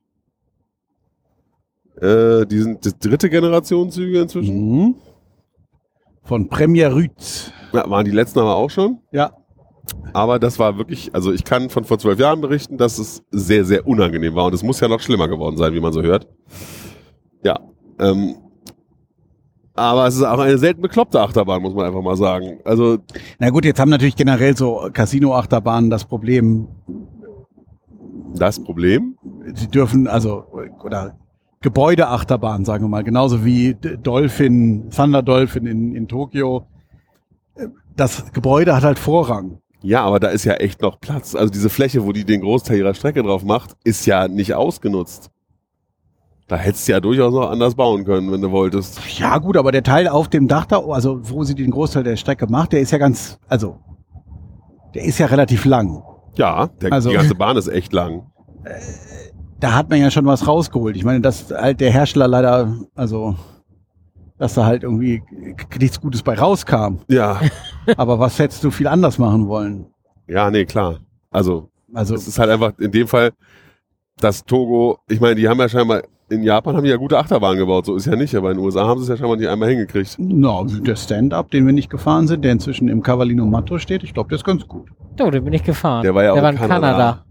Äh, die sind die dritte Generation Züge inzwischen. Mhm. Von Premier Rütz. Ja, waren die letzten aber auch schon. Ja. Aber das war wirklich, also ich kann von vor zwölf Jahren berichten, dass es sehr, sehr unangenehm war. Und es muss ja noch schlimmer geworden sein, wie man so hört. Ja. Ähm, aber es ist auch eine selten bekloppte Achterbahn, muss man einfach mal sagen. Also, Na gut, jetzt haben natürlich generell so Casino-Achterbahnen das Problem, das Problem. sie dürfen, also, oder Gebäudeachterbahn, sagen wir mal, genauso wie D- Dolphin, Thunder Dolphin in, in Tokio. Das Gebäude hat halt Vorrang. Ja, aber da ist ja echt noch Platz. Also diese Fläche, wo die den Großteil ihrer Strecke drauf macht, ist ja nicht ausgenutzt. Da hättest du ja durchaus noch anders bauen können, wenn du wolltest. Ja gut, aber der Teil auf dem Dach da, also wo sie den Großteil der Strecke macht, der ist ja ganz, also, der ist ja relativ lang. Ja, der, Also- die ganze Bahn ist echt lang. Da hat man ja schon was rausgeholt. Ich meine, dass halt der Hersteller leider, also, dass da halt irgendwie nichts Gutes bei rauskam. Ja, Aber was hättest du viel anders machen wollen? ja, nee, klar. Also Also, es ist halt einfach in dem Fall, dass Togo, ich meine, die haben ja scheinbar, in Japan haben die ja gute Achterbahnen gebaut, so ist ja nicht, aber in den U S A haben sie es ja scheinbar nicht einmal hingekriegt. no, der Stand-Up, den wir nicht gefahren sind, der inzwischen im Cavallino Matto steht, ich glaube, der ist ganz gut. Oh, den bin ich gefahren. Der war ja auch der war in in Kanada. Kanada.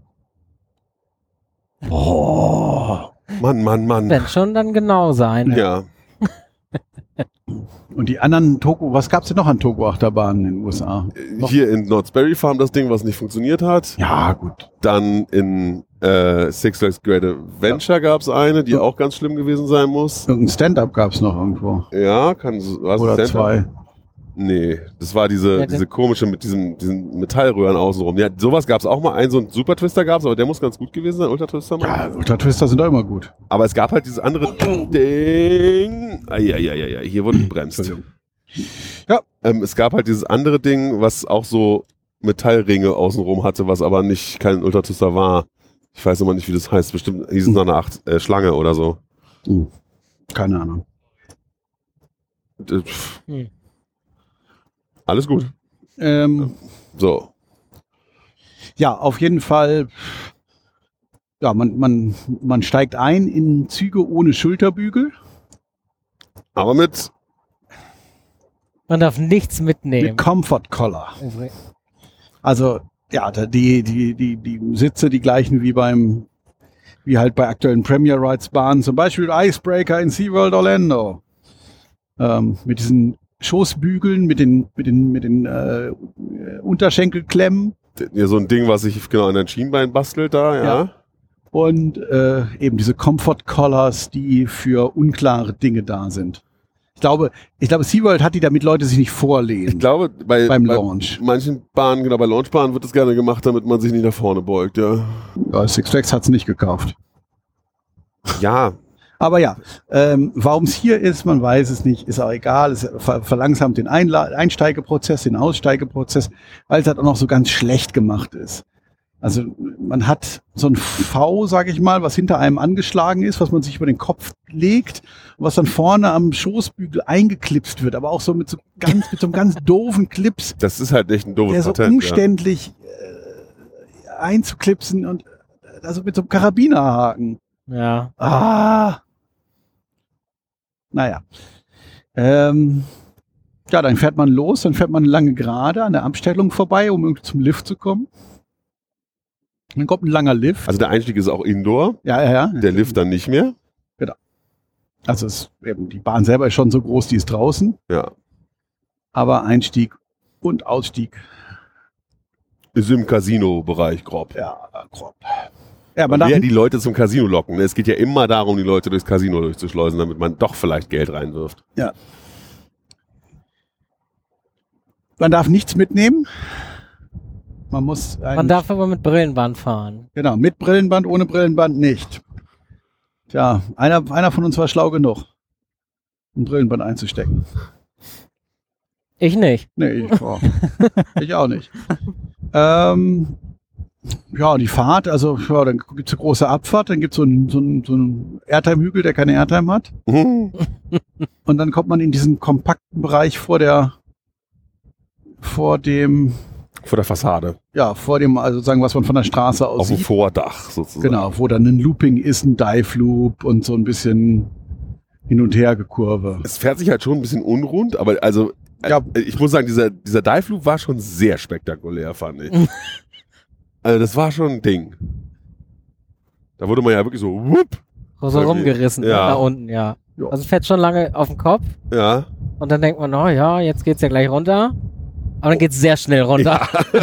Oh. Mann, Mann, Mann. Wenn schon, dann genau sein. Ja, Und die anderen Togo, was gab's denn noch an Togo-Achterbahnen in den U S A? hier in Knott's Berry Farm das Ding, was nicht funktioniert hat. Ja, gut. Dann in äh, Six Flags Great Adventure gab es eine, die auch ganz schlimm gewesen sein muss. Irgendein Stand-Up gab's noch irgendwo. Ja, kann was Oder ist zwei. Nee, das war diese, Ja, diese komische mit diesen, diesen Metallröhren außenrum. Ja, sowas gab es auch mal. Einen so einen Super Twister gab es, aber der muss ganz gut gewesen sein, Ultra Twister mal. Ja, Ultra Twister sind doch immer gut. Aber es gab halt dieses andere Ding. Eieieiei, hier wurde gebremst. Ja. Ähm, es gab halt dieses andere Ding, was auch so Metallringe außenrum hatte, was aber nicht kein Ultra Twister war. Ich weiß immer nicht, wie das heißt. Bestimmt hieß es noch eine Acht, äh, Schlange oder so. Uh, keine Ahnung. Äh, pff. Hm. Alles gut. Ähm, So. ja, auf jeden Fall. Ja, man, man, man steigt ein in Züge ohne Schulterbügel. Aber mit, Man darf nichts mitnehmen. Mit Comfort Collar. Also, ja, da- die, die, die, die Sitze die gleichen wie beim, wie halt bei aktuellen Premier Rides Bahnen, zum Beispiel Icebreaker in SeaWorld Orlando. Ähm, mit diesen Schoßbügeln, mit den, mit den, mit den äh, Unterschenkelklemmen ja, so ein Ding, was sich genau an dein Schienbein bastelt da, ja. Ja. und äh, eben diese Comfort Collars, die für unklare Dinge da sind. Ich glaube, ich glaube, SeaWorld hat die, damit Leute sich nicht vorlehnen. Ich glaube, bei, beim bei Launch. manchen Bahnen, genau, bei Launchbahnen wird das gerne gemacht, damit man sich nicht nach vorne beugt, ja. Ja, Six Flags hat es nicht gekauft. Ja, Aber ja, ähm, warum es hier ist, man weiß es nicht, ist auch egal. Es ver verlangsamt den Einla Einsteigeprozess, den Aussteigeprozess, weil es halt auch noch so ganz schlecht gemacht ist. Also man hat so ein V, sage ich mal, was hinter einem angeschlagen ist, was man sich über den Kopf legt und was dann vorne am Schoßbügel eingeklipst wird, aber auch so mit so ganz, mit so einem ganz doofen Clips, das ist halt echt ein doofes der so Patent. umständlich äh, einzuklipsen und äh, also mit so einem Karabinerhaken. Ja. Ah. Naja. Ähm, ja, dann fährt man los, dann fährt man eine lange Gerade an der Abstellung vorbei, um irgendwie zum Lift zu kommen. Dann kommt ein langer Lift. Also der Einstieg ist auch Indoor, ja, ja, ja. der Lift dann nicht mehr. Also es, eben, die Bahn selber ist schon so groß, die ist draußen. Ja. Aber Einstieg und Ausstieg, Ist im Casino-Bereich grob. ja, grob. Ja, man Man darf, will ja die Leute zum Casino locken. ne? Es geht ja immer darum, die Leute durchs Casino durchzuschleusen, damit man doch vielleicht Geld reinwirft. man darf nichts mitnehmen. Man muss ein, Man darf aber mit Brillenband fahren. genau, mit Brillenband, ohne Brillenband nicht. Tja, einer, einer von uns war schlau genug, ein Brillenband einzustecken. Ich nicht. Nee, ich, oh, ich auch nicht. Ähm, ja, die Fahrt, also ja, dann gibt es eine große Abfahrt, dann gibt so es einen so einen- so einen Airtime-Hügel, der keine Airtime hat. Mhm. Und dann kommt man in diesen kompakten Bereich vor der, vor dem, Vor der Fassade. ja, vor dem, also sozusagen, was man von der Straße aus Auf dem sieht. Vordach sozusagen. Genau, wo dann ein Looping ist, ein Dive-Loop und so ein bisschen hin und her gekurve. Es fährt sich halt schon ein bisschen unrund, aber also Ja. äh, ich muss sagen, dieser, dieser Dive Loop war schon sehr spektakulär, fand ich. Also das war schon ein Ding. Da wurde man ja wirklich so, whoop, So Okay. rumgerissen Ja. da unten, ja. Ja. Also es fährt schon lange auf den Kopf ja. und dann denkt man, oh ja, jetzt geht's ja gleich runter. Aber dann geht's sehr schnell runter.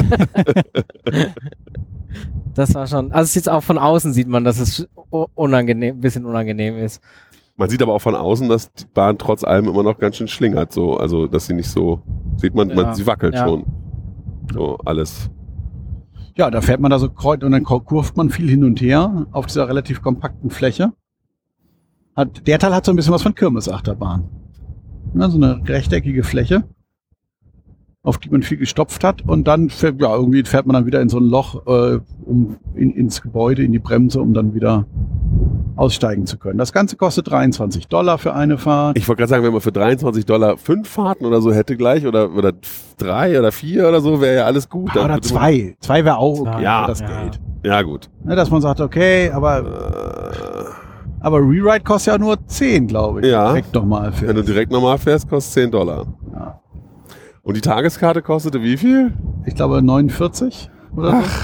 Das war schon, also es ist jetzt auch von außen sieht man, dass es u- unangenehm, ein bisschen unangenehm ist. Man sieht aber auch von außen, dass die Bahn trotz allem immer noch ganz schön schlingert, so, also dass sie nicht so, sieht man, Ja. man sie wackelt Ja. schon. So alles. Ja, da fährt man da so kreuz und dann kur- kurvt man viel hin und her auf dieser relativ kompakten Fläche. Hat, der Teil hat so ein bisschen was von Kirmesachterbahn. Ja, so eine rechteckige Fläche, auf die man viel gestopft hat und dann fährt, ja, irgendwie fährt man dann wieder in so ein Loch äh, um, in, ins Gebäude, in die Bremse, um dann wieder aussteigen zu können. Das Ganze kostet dreiundzwanzig Dollar für eine Fahrt. Ich wollte gerade sagen, wenn man für dreiundzwanzig Dollar fünf Fahrten oder so hätte gleich oder, oder drei oder vier oder so, wäre ja alles gut. Ja, Dann oder würde man- zwei. Zwei wäre auch okay Ja, für das ja. Geld. Ja, gut. Ne, dass man sagt, okay, aber, Äh, aber Rewrite kostet ja nur zehn, glaube ich. Ja. Direkt nochmal für. wenn du direkt normal fährst, kostet zehn Dollar. Ja. Und die Tageskarte kostete wie viel? Ich glaube neunundvierzig oder so.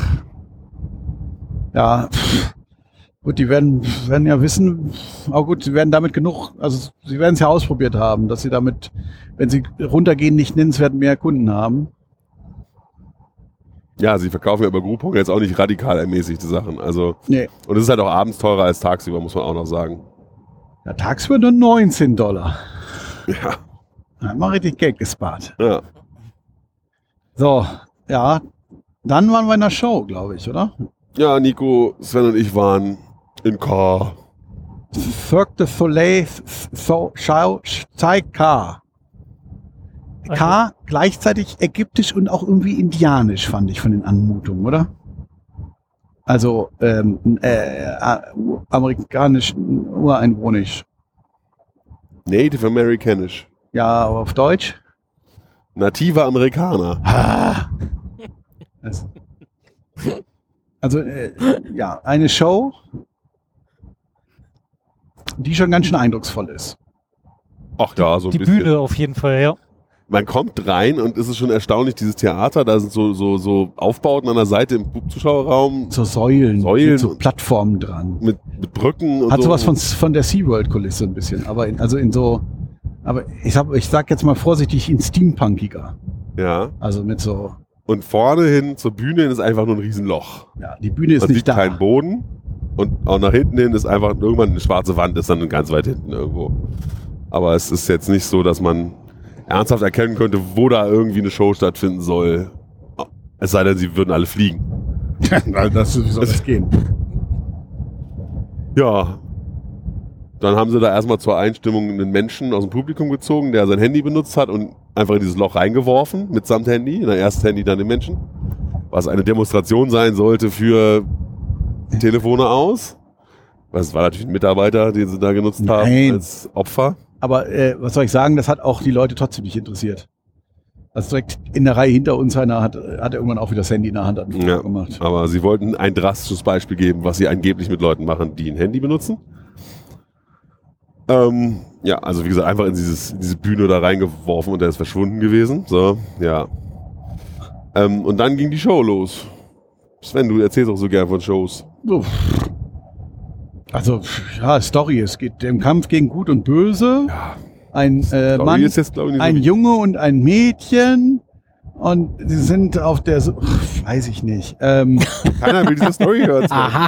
Ja, pff. Gut, die werden, werden ja wissen, aber gut, sie werden damit genug, also sie werden es ja ausprobiert haben, dass sie damit, wenn sie runtergehen, nicht nennenswert mehr Kunden haben. Ja, sie verkaufen ja über Groupon jetzt auch nicht radikal ermäßigte Sachen. Also, Nee, und es ist halt auch abends teurer als tagsüber, muss man auch noch sagen. ja, tagsüber nur neunzehn Dollar. Ja, Da hat man richtig Geld gespart. ja. So, ja, dann waren wir in der Show, glaube ich, oder? Ja, Nico, Sven und ich waren in Car. Cirque du Soleil so, Schau, zeigt K. K gleichzeitig ägyptisch und auch irgendwie indianisch, fand ich von den Anmutungen, oder? Also ähm, äh, äh, amerikanisch, ureinwohnisch. Native Americanisch. Ja, aber auf Deutsch? Nativer Amerikaner. Ah. Das- Also, äh, ja, eine Show, die schon ganz schön eindrucksvoll ist. Ach ja, so ein Die bisschen. Bühne auf jeden Fall, ja. Man kommt rein und es ist schon erstaunlich, dieses Theater, da sind so, so, so Aufbauten an der Seite im Zuschauerraum So Säulen, Säulen mit so und- Plattformen dran. mit, mit Brücken und Hat so. sowas von, von der SeaWorld-Kulisse ein bisschen, aber in, also in so, aber ich sag, ich sag jetzt mal vorsichtig, in Steampunkiger. Ja. Also mit so, Und vorne hin zur Bühne hin ist einfach nur ein Riesenloch. ja, die Bühne ist Man nicht sieht da. keinen Boden und auch nach hinten hin ist einfach irgendwann eine schwarze Wand, ist dann ganz weit hinten irgendwo. Aber es ist jetzt nicht so, dass man ernsthaft erkennen könnte, wo da irgendwie eine Show stattfinden soll. Es sei denn, sie würden alle fliegen. das, wie soll das gehen? Ja. Dann haben sie da erstmal zur Einstimmung einen Menschen aus dem Publikum gezogen, der sein Handy benutzt hat und einfach in dieses Loch reingeworfen, mitsamt Handy. In der ersten Handy dann den Menschen. Was eine Demonstration sein sollte für Telefone aus. Das war natürlich ein Mitarbeiter, den sie da genutzt haben Nein. als Opfer. Aber äh, was soll ich sagen, das hat auch die Leute trotzdem nicht interessiert. Also direkt in der Reihe hinter uns einer hat, hat irgendwann auch wieder das Handy in der Hand hat ein Foto Ja, gemacht. aber sie wollten ein drastisches Beispiel geben, was sie angeblich mit Leuten machen, die ein Handy benutzen. Ähm, ja, also wie gesagt, einfach in dieses, diese Bühne da reingeworfen und der ist verschwunden gewesen. So, ja. Ähm, und dann ging die Show los. Sven, du erzählst auch so gern von Shows. Also, ja, Story. Es geht im Kampf gegen Gut und Böse. Ja. Ein äh, Story Mann, ist jetzt, glaube ich, nicht so ein wichtig. Junge und ein Mädchen. Und sie sind auf der, so weiß ich nicht. Ähm, Keiner will diese Story hören. Aha.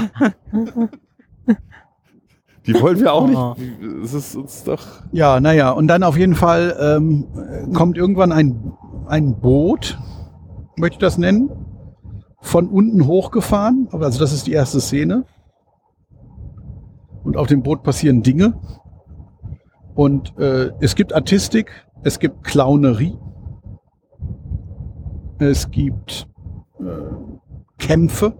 Die wollen wir auch Oh. nicht. Es ist uns doch. ja, naja. Und dann auf jeden Fall ähm, kommt irgendwann ein, ein Boot, möchte ich das nennen, von unten hochgefahren. Also das ist die erste Szene. Und auf dem Boot passieren Dinge. Und äh, es gibt Artistik, es gibt Clownerie, es gibt äh, Kämpfe,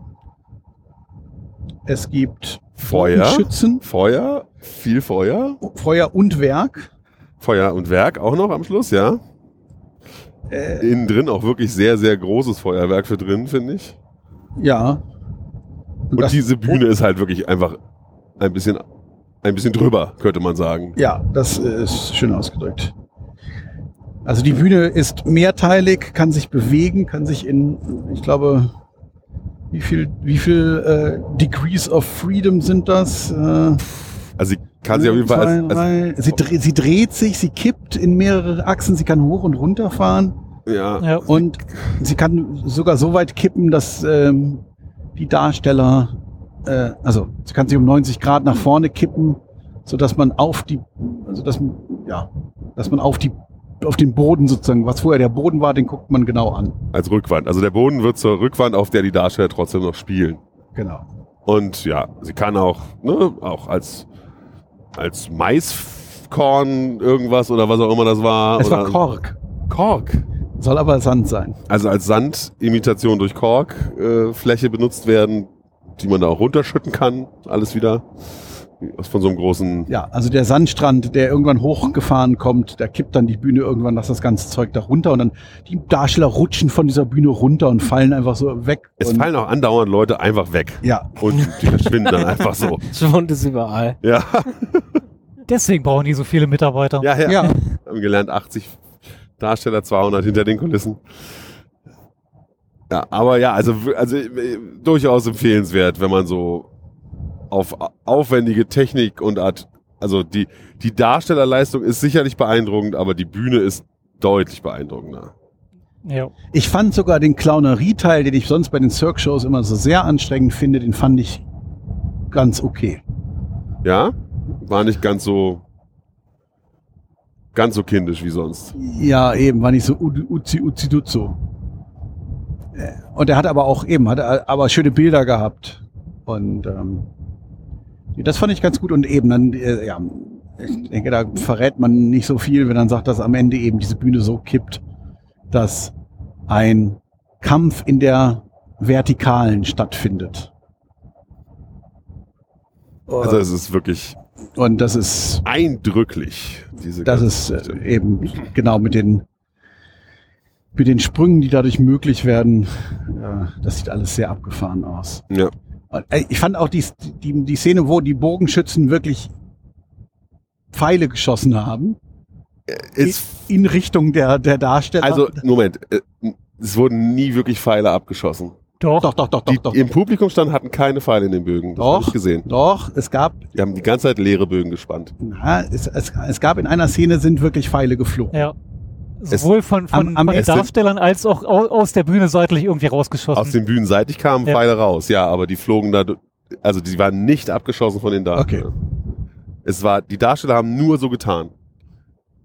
es gibt Feuer. Schützen, Feuer, viel Feuer. Feuer und Werk. Feuer und Werk auch noch am Schluss, ja. Äh, Innen drin auch wirklich sehr, sehr großes Feuerwerk für drin, finde ich. ja. Und das- diese Bühne ist halt wirklich einfach ein bisschen, ein bisschen drüber, könnte man sagen. Ja, das ist schön ausgedrückt. Also die Bühne ist mehrteilig, kann sich bewegen, kann sich in, ich glaube, wie viel, wie viel äh, Degrees of Freedom sind das? Äh, Also sie kann sich auf jeden Fall zwei, als, als drei, sie, dre sie dreht sich, sie kippt in mehrere Achsen, sie kann hoch und runter fahren ja, Ja. und sie kann sogar so weit kippen, dass ähm, die Darsteller, äh, also sie kann sich um neunzig Grad nach vorne kippen, so dass man auf die, also dass man, ja, dass man auf die, auf den Boden sozusagen, was vorher der Boden war, den guckt man genau an. als Rückwand. Also der Boden wird zur Rückwand, auf der die Darsteller trotzdem noch spielen. Genau. Und ja, sie kann auch, ne, auch als, als Maiskorn irgendwas oder was auch immer das war. Es oder war Kork, Kork. soll aber Sand sein. Also als Sandimitation durch Korkfläche äh, Fläche benutzt werden, die man da auch runterschütten kann. Alles wieder aus von so einem großen. Ja, also der Sandstrand, der irgendwann hochgefahren kommt, da kippt dann die Bühne irgendwann, dass das ganze Zeug da runter und dann die Darsteller rutschen von dieser Bühne runter und fallen einfach so weg. Es und, fallen auch andauernd Leute einfach weg. Ja, Und die verschwinden dann einfach so. Schwund ist überall. Ja, Deswegen brauchen die so viele Mitarbeiter. ja, ja. ja. Haben gelernt, achtzig Darsteller, zweihundert hinter den Kulissen. Ja, aber ja, also, also äh, durchaus empfehlenswert, wenn man so auf aufwendige Technik und Art, also die, die Darstellerleistung ist sicherlich beeindruckend, aber die Bühne ist deutlich beeindruckender. Ja. Ich fand sogar den Clownerie-Teil, den ich sonst bei den Cirque-Shows immer so sehr anstrengend finde, den fand ich ganz okay. Ja, war nicht ganz so ganz so kindisch wie sonst. Ja, eben, war nicht so uzi uzi duzzo. Äh, Und er hat aber auch eben, hat er aber schöne Bilder gehabt. Und ähm, das fand ich ganz gut. Und eben dann, äh, ja, ich denke, da verrät man nicht so viel, wenn man sagt, dass am Ende eben diese Bühne so kippt, dass ein Kampf in der Vertikalen stattfindet. Also es ist wirklich Und das ist, eindrücklich, diese das ganze ist äh, Geschichte. eben genau mit den mit den Sprüngen, die dadurch möglich werden. Ja, das sieht alles sehr abgefahren aus. Ja. Und, äh, ich fand auch die, die, die Szene, wo die Bogenschützen wirklich Pfeile geschossen haben. Ist, In Richtung der, der Darsteller. also, Moment, äh, es wurden nie wirklich Pfeile abgeschossen. Doch. doch, doch, doch, doch, Die doch. im Publikum standen, hatten keine Pfeile in den Bögen. Das habe Doch. ich gesehen. Doch, es gab, Die haben die ganze Zeit leere Bögen gespannt. na, es, es, es gab in einer Szene sind wirklich Pfeile geflogen. Ja. Sowohl von, von, am- am von den Ende- Darstellern als auch au- aus der Bühne seitlich irgendwie rausgeschossen. Aus den Bühnen seitig kamen Ja. Pfeile raus, ja, aber die flogen da, also die waren nicht abgeschossen von den Darstellern. Es war, die Darsteller haben nur so getan.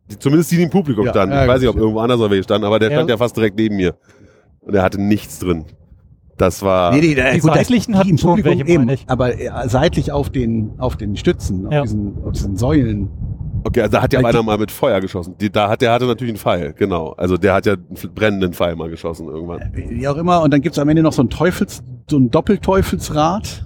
die, zumindest die, die im Publikum Ja, standen. ja, Ich weiß nicht, ob ja. irgendwo anders noch welche standen, aber der Ja. stand ja fast direkt neben mir. Und er hatte nichts drin. Das war... Nee, nee, da, Die gut, das- seitlichen die hatten im schon Publikum welche, eben, meine ich. aber äh, seitlich auf den, auf den Stützen, auf, Ja. diesen, auf diesen Säulen. Okay, also da hat ja Weil einer die- mal mit Feuer geschossen. Die, da hat, der hatte natürlich einen Pfeil, genau. Also der hat ja einen f- brennenden Pfeil mal geschossen irgendwann. Wie auch immer. Und dann gibt's am Ende noch so ein Teufels, so ein Doppelteufelsrad.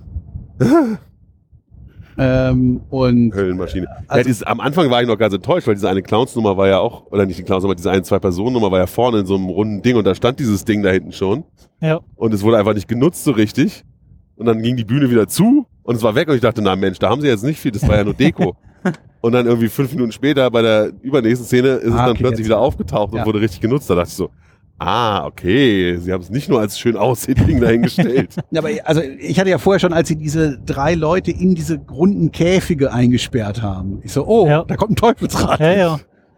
ähm, und Höllenmaschine. Also- ja, dieses, am Anfang war ich noch ganz enttäuscht, weil diese eine Clowns-Nummer war ja auch, oder nicht die Clowns-Nummer, diese eine Zwei-Personen-Nummer war ja vorne in so einem runden Ding und da stand dieses Ding da hinten schon. Ja. Und es wurde einfach nicht genutzt so richtig. Und dann ging die Bühne wieder zu und es war weg und ich dachte, na Mensch, da haben sie jetzt nicht viel, das war ja nur Deko. Und dann irgendwie fünf Minuten später bei der übernächsten Szene ist es Ah, dann okay, plötzlich jetzt- wieder aufgetaucht und Ja. wurde richtig genutzt. Da dachte ich so, ah, okay, sie haben es nicht nur als schön aussehendes Ding dahingestellt. Ja, aber also ich hatte ja vorher schon, als sie diese drei Leute in diese runden Käfige eingesperrt haben. Ich so, oh, Ja. da kommt ein Teufelsrad. Ja, ja.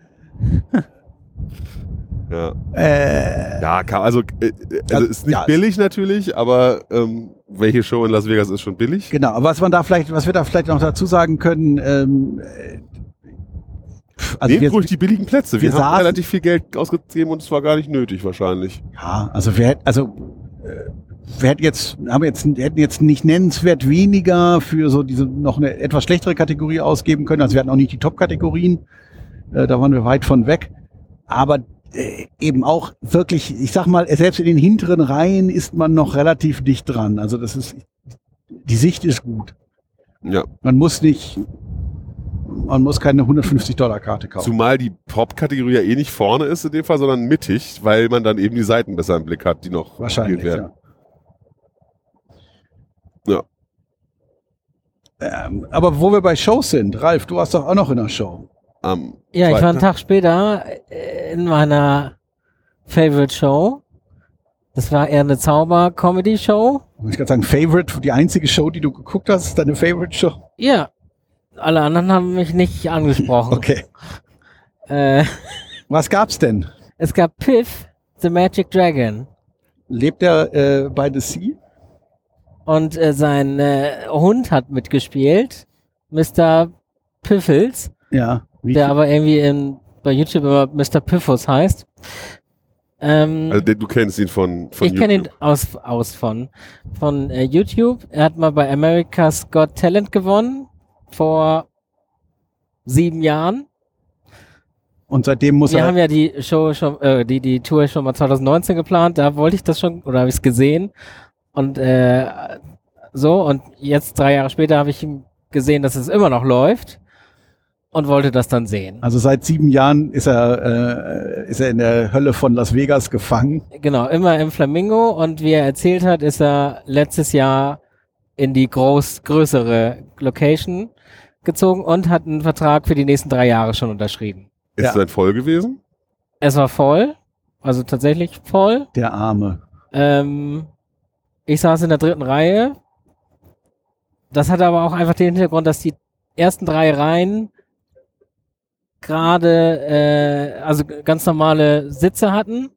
Ja, Äh, ja kann, also, äh, also Also, ist nicht ja, billig natürlich, aber ähm, welche Show in Las Vegas ist schon billig? genau, aber was man da vielleicht, was wir da vielleicht noch dazu sagen können, ähm, äh, pf, also Nehmt wir, ruhig die billigen Plätze. Wir, wir haben saßen- relativ viel Geld ausgegeben und es war gar nicht nötig wahrscheinlich. ja, also wir hätten, also äh, wir hätten jetzt, haben jetzt, hätten jetzt nicht nennenswert weniger für so diese noch eine etwas schlechtere Kategorie ausgeben können. Also wir hatten auch nicht die Top-Kategorien, äh, da waren wir weit von weg. Aber äh, eben auch wirklich, ich sag mal, selbst in den hinteren Reihen ist man noch relativ dicht dran. Also das ist, die Sicht ist gut. Ja. Man muss nicht, man muss keine hundertfünfzig Dollar Karte kaufen. Zumal die Pop-Kategorie ja eh nicht vorne ist in dem Fall, sondern mittig, weil man dann eben die Seiten besser im Blick hat, die noch Wahrscheinlich, gespielt werden. ja. Ähm, aber wo wir bei Shows sind, Ralf, du warst doch auch noch in der Show. Am Ja, ich war zweiten einen Tag später äh, in meiner Favorite Show. Das war eher eine Zauber-Comedy-Show. Muss ich gerade sagen, Favorite, die einzige Show, die du geguckt hast, ist deine Favorite Show? Ja, alle anderen haben mich nicht angesprochen. Okay. Äh, Was gab's denn? es gab Piff, the Magic Dragon. Lebt er äh, bei The Sea? Und äh, sein äh, Hund hat mitgespielt, Mister Piffles, Ja. Wie der viel- aber irgendwie in, bei YouTube immer Mister Piffus heißt. Ähm, Also den- du kennst ihn von, von ich kenne ihn YouTube. aus, aus von, von äh, YouTube. Er hat mal bei America's Got Talent gewonnen, vor sieben Jahren. Und seitdem muss Wir er. haben ja die Show schon, äh, die, die Tour schon mal zwanzig neunzehn geplant, da wollte ich das schon, oder habe ich es gesehen. Und äh, so, und jetzt drei Jahre später habe ich gesehen, dass es immer noch läuft und wollte das dann sehen. Also seit sieben Jahren ist er, äh, ist er in der Hölle von Las Vegas gefangen. Genau, immer im Flamingo, und wie er erzählt hat, ist er letztes Jahr in die groß, größere Location gezogen und hat einen Vertrag für die nächsten drei Jahre schon unterschrieben. Ist Ja. es ein voll gewesen? Es war voll, also tatsächlich voll. Der Arme. Ähm, ich saß in der dritten Reihe. Das hatte aber auch einfach den Hintergrund, dass die ersten drei Reihen gerade, äh, also g- ganz normale Sitze hatten.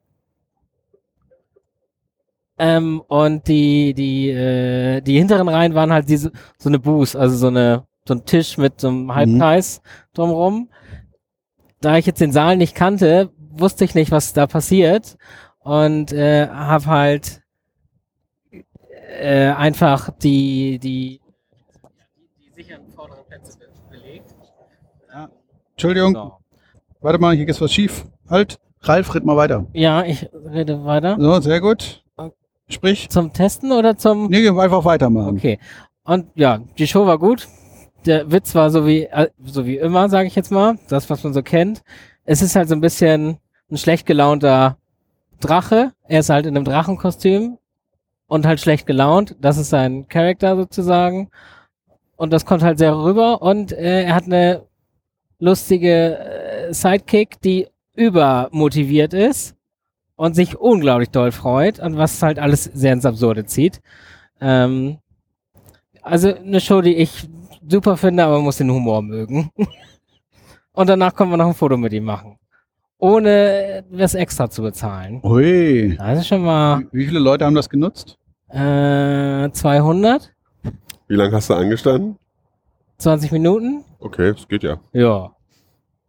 Ähm, und die, die, äh, die hinteren Reihen waren halt diese, so eine Booth, also so eine, so ein Tisch mit so einem Halbkreis drumrum. Da ich jetzt den Saal nicht kannte, wusste ich nicht, was da passiert, und äh, habe halt äh, einfach die, die, die sicheren vorderen Plätze be belegt. Entschuldigung, Genau. warte mal, hier geht's was schief. Halt, Ralf, red mal weiter. Ja, ich rede weiter. So, sehr gut. Sprich. Zum Testen oder zum... Nee, einfach weitermachen. Okay. Und ja, die Show war gut. Der Witz war so wie, äh, so wie immer, sage ich jetzt mal. Das, was man so kennt. Es ist halt so ein bisschen ein schlecht gelaunter Drache. Er ist halt in einem Drachenkostüm und halt schlecht gelaunt. Das ist sein Charakter sozusagen. Und das kommt halt sehr rüber. Und äh, er hat eine lustige äh, Sidekick, die übermotiviert ist und sich unglaublich doll freut, und was halt alles sehr ins Absurde zieht. Ähm, also eine Show, die ich super finde, aber man muss den Humor mögen. Und danach können wir noch ein Foto mit ihm machen. Ohne was extra zu bezahlen. Ui. Das ist schon mal Wie viele Leute haben das genutzt? äh, zweihundert, Wie lange hast du angestanden? zwanzig Minuten. Okay, das geht ja. Ja.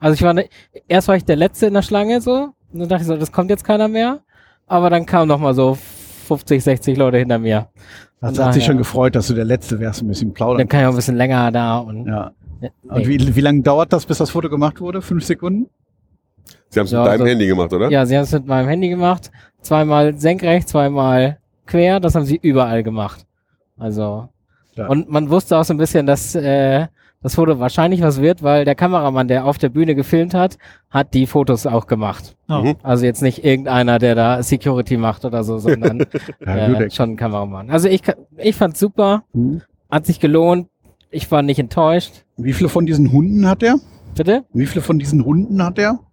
Also ich war, ne, erst war ich der Letzte in der Schlange so, und dann dachte ich so, das kommt jetzt keiner mehr. Aber dann kamen noch mal so fünfzig, sechzig Leute hinter mir. Das Von hat sich daher- schon gefreut, dass du der Letzte wärst, ein bisschen plaudern. Dann kann ich auch ein bisschen länger da und Ja. nee. Und wie, wie lange dauert das, bis das Foto gemacht wurde? Fünf Sekunden? Sie haben es Ja, mit deinem also- Handy gemacht, oder? Ja, sie haben es mit meinem Handy gemacht. Zweimal senkrecht, zweimal quer. Das haben sie überall gemacht. Also. Ja. Und man wusste auch so ein bisschen, dass äh, das Foto wahrscheinlich was wird, weil der Kameramann, der auf der Bühne gefilmt hat, hat die Fotos auch gemacht. Oh. Mhm. Also jetzt nicht irgendeiner, der da Security macht oder so, sondern Ja, gut, äh, schon ein Kameramann. Also ich, ka- ich fand's super. Hm. Hat sich gelohnt. Ich war nicht enttäuscht. Wie viele von diesen Hunden hat der? Bitte? Wie viele von diesen Hunden hat der?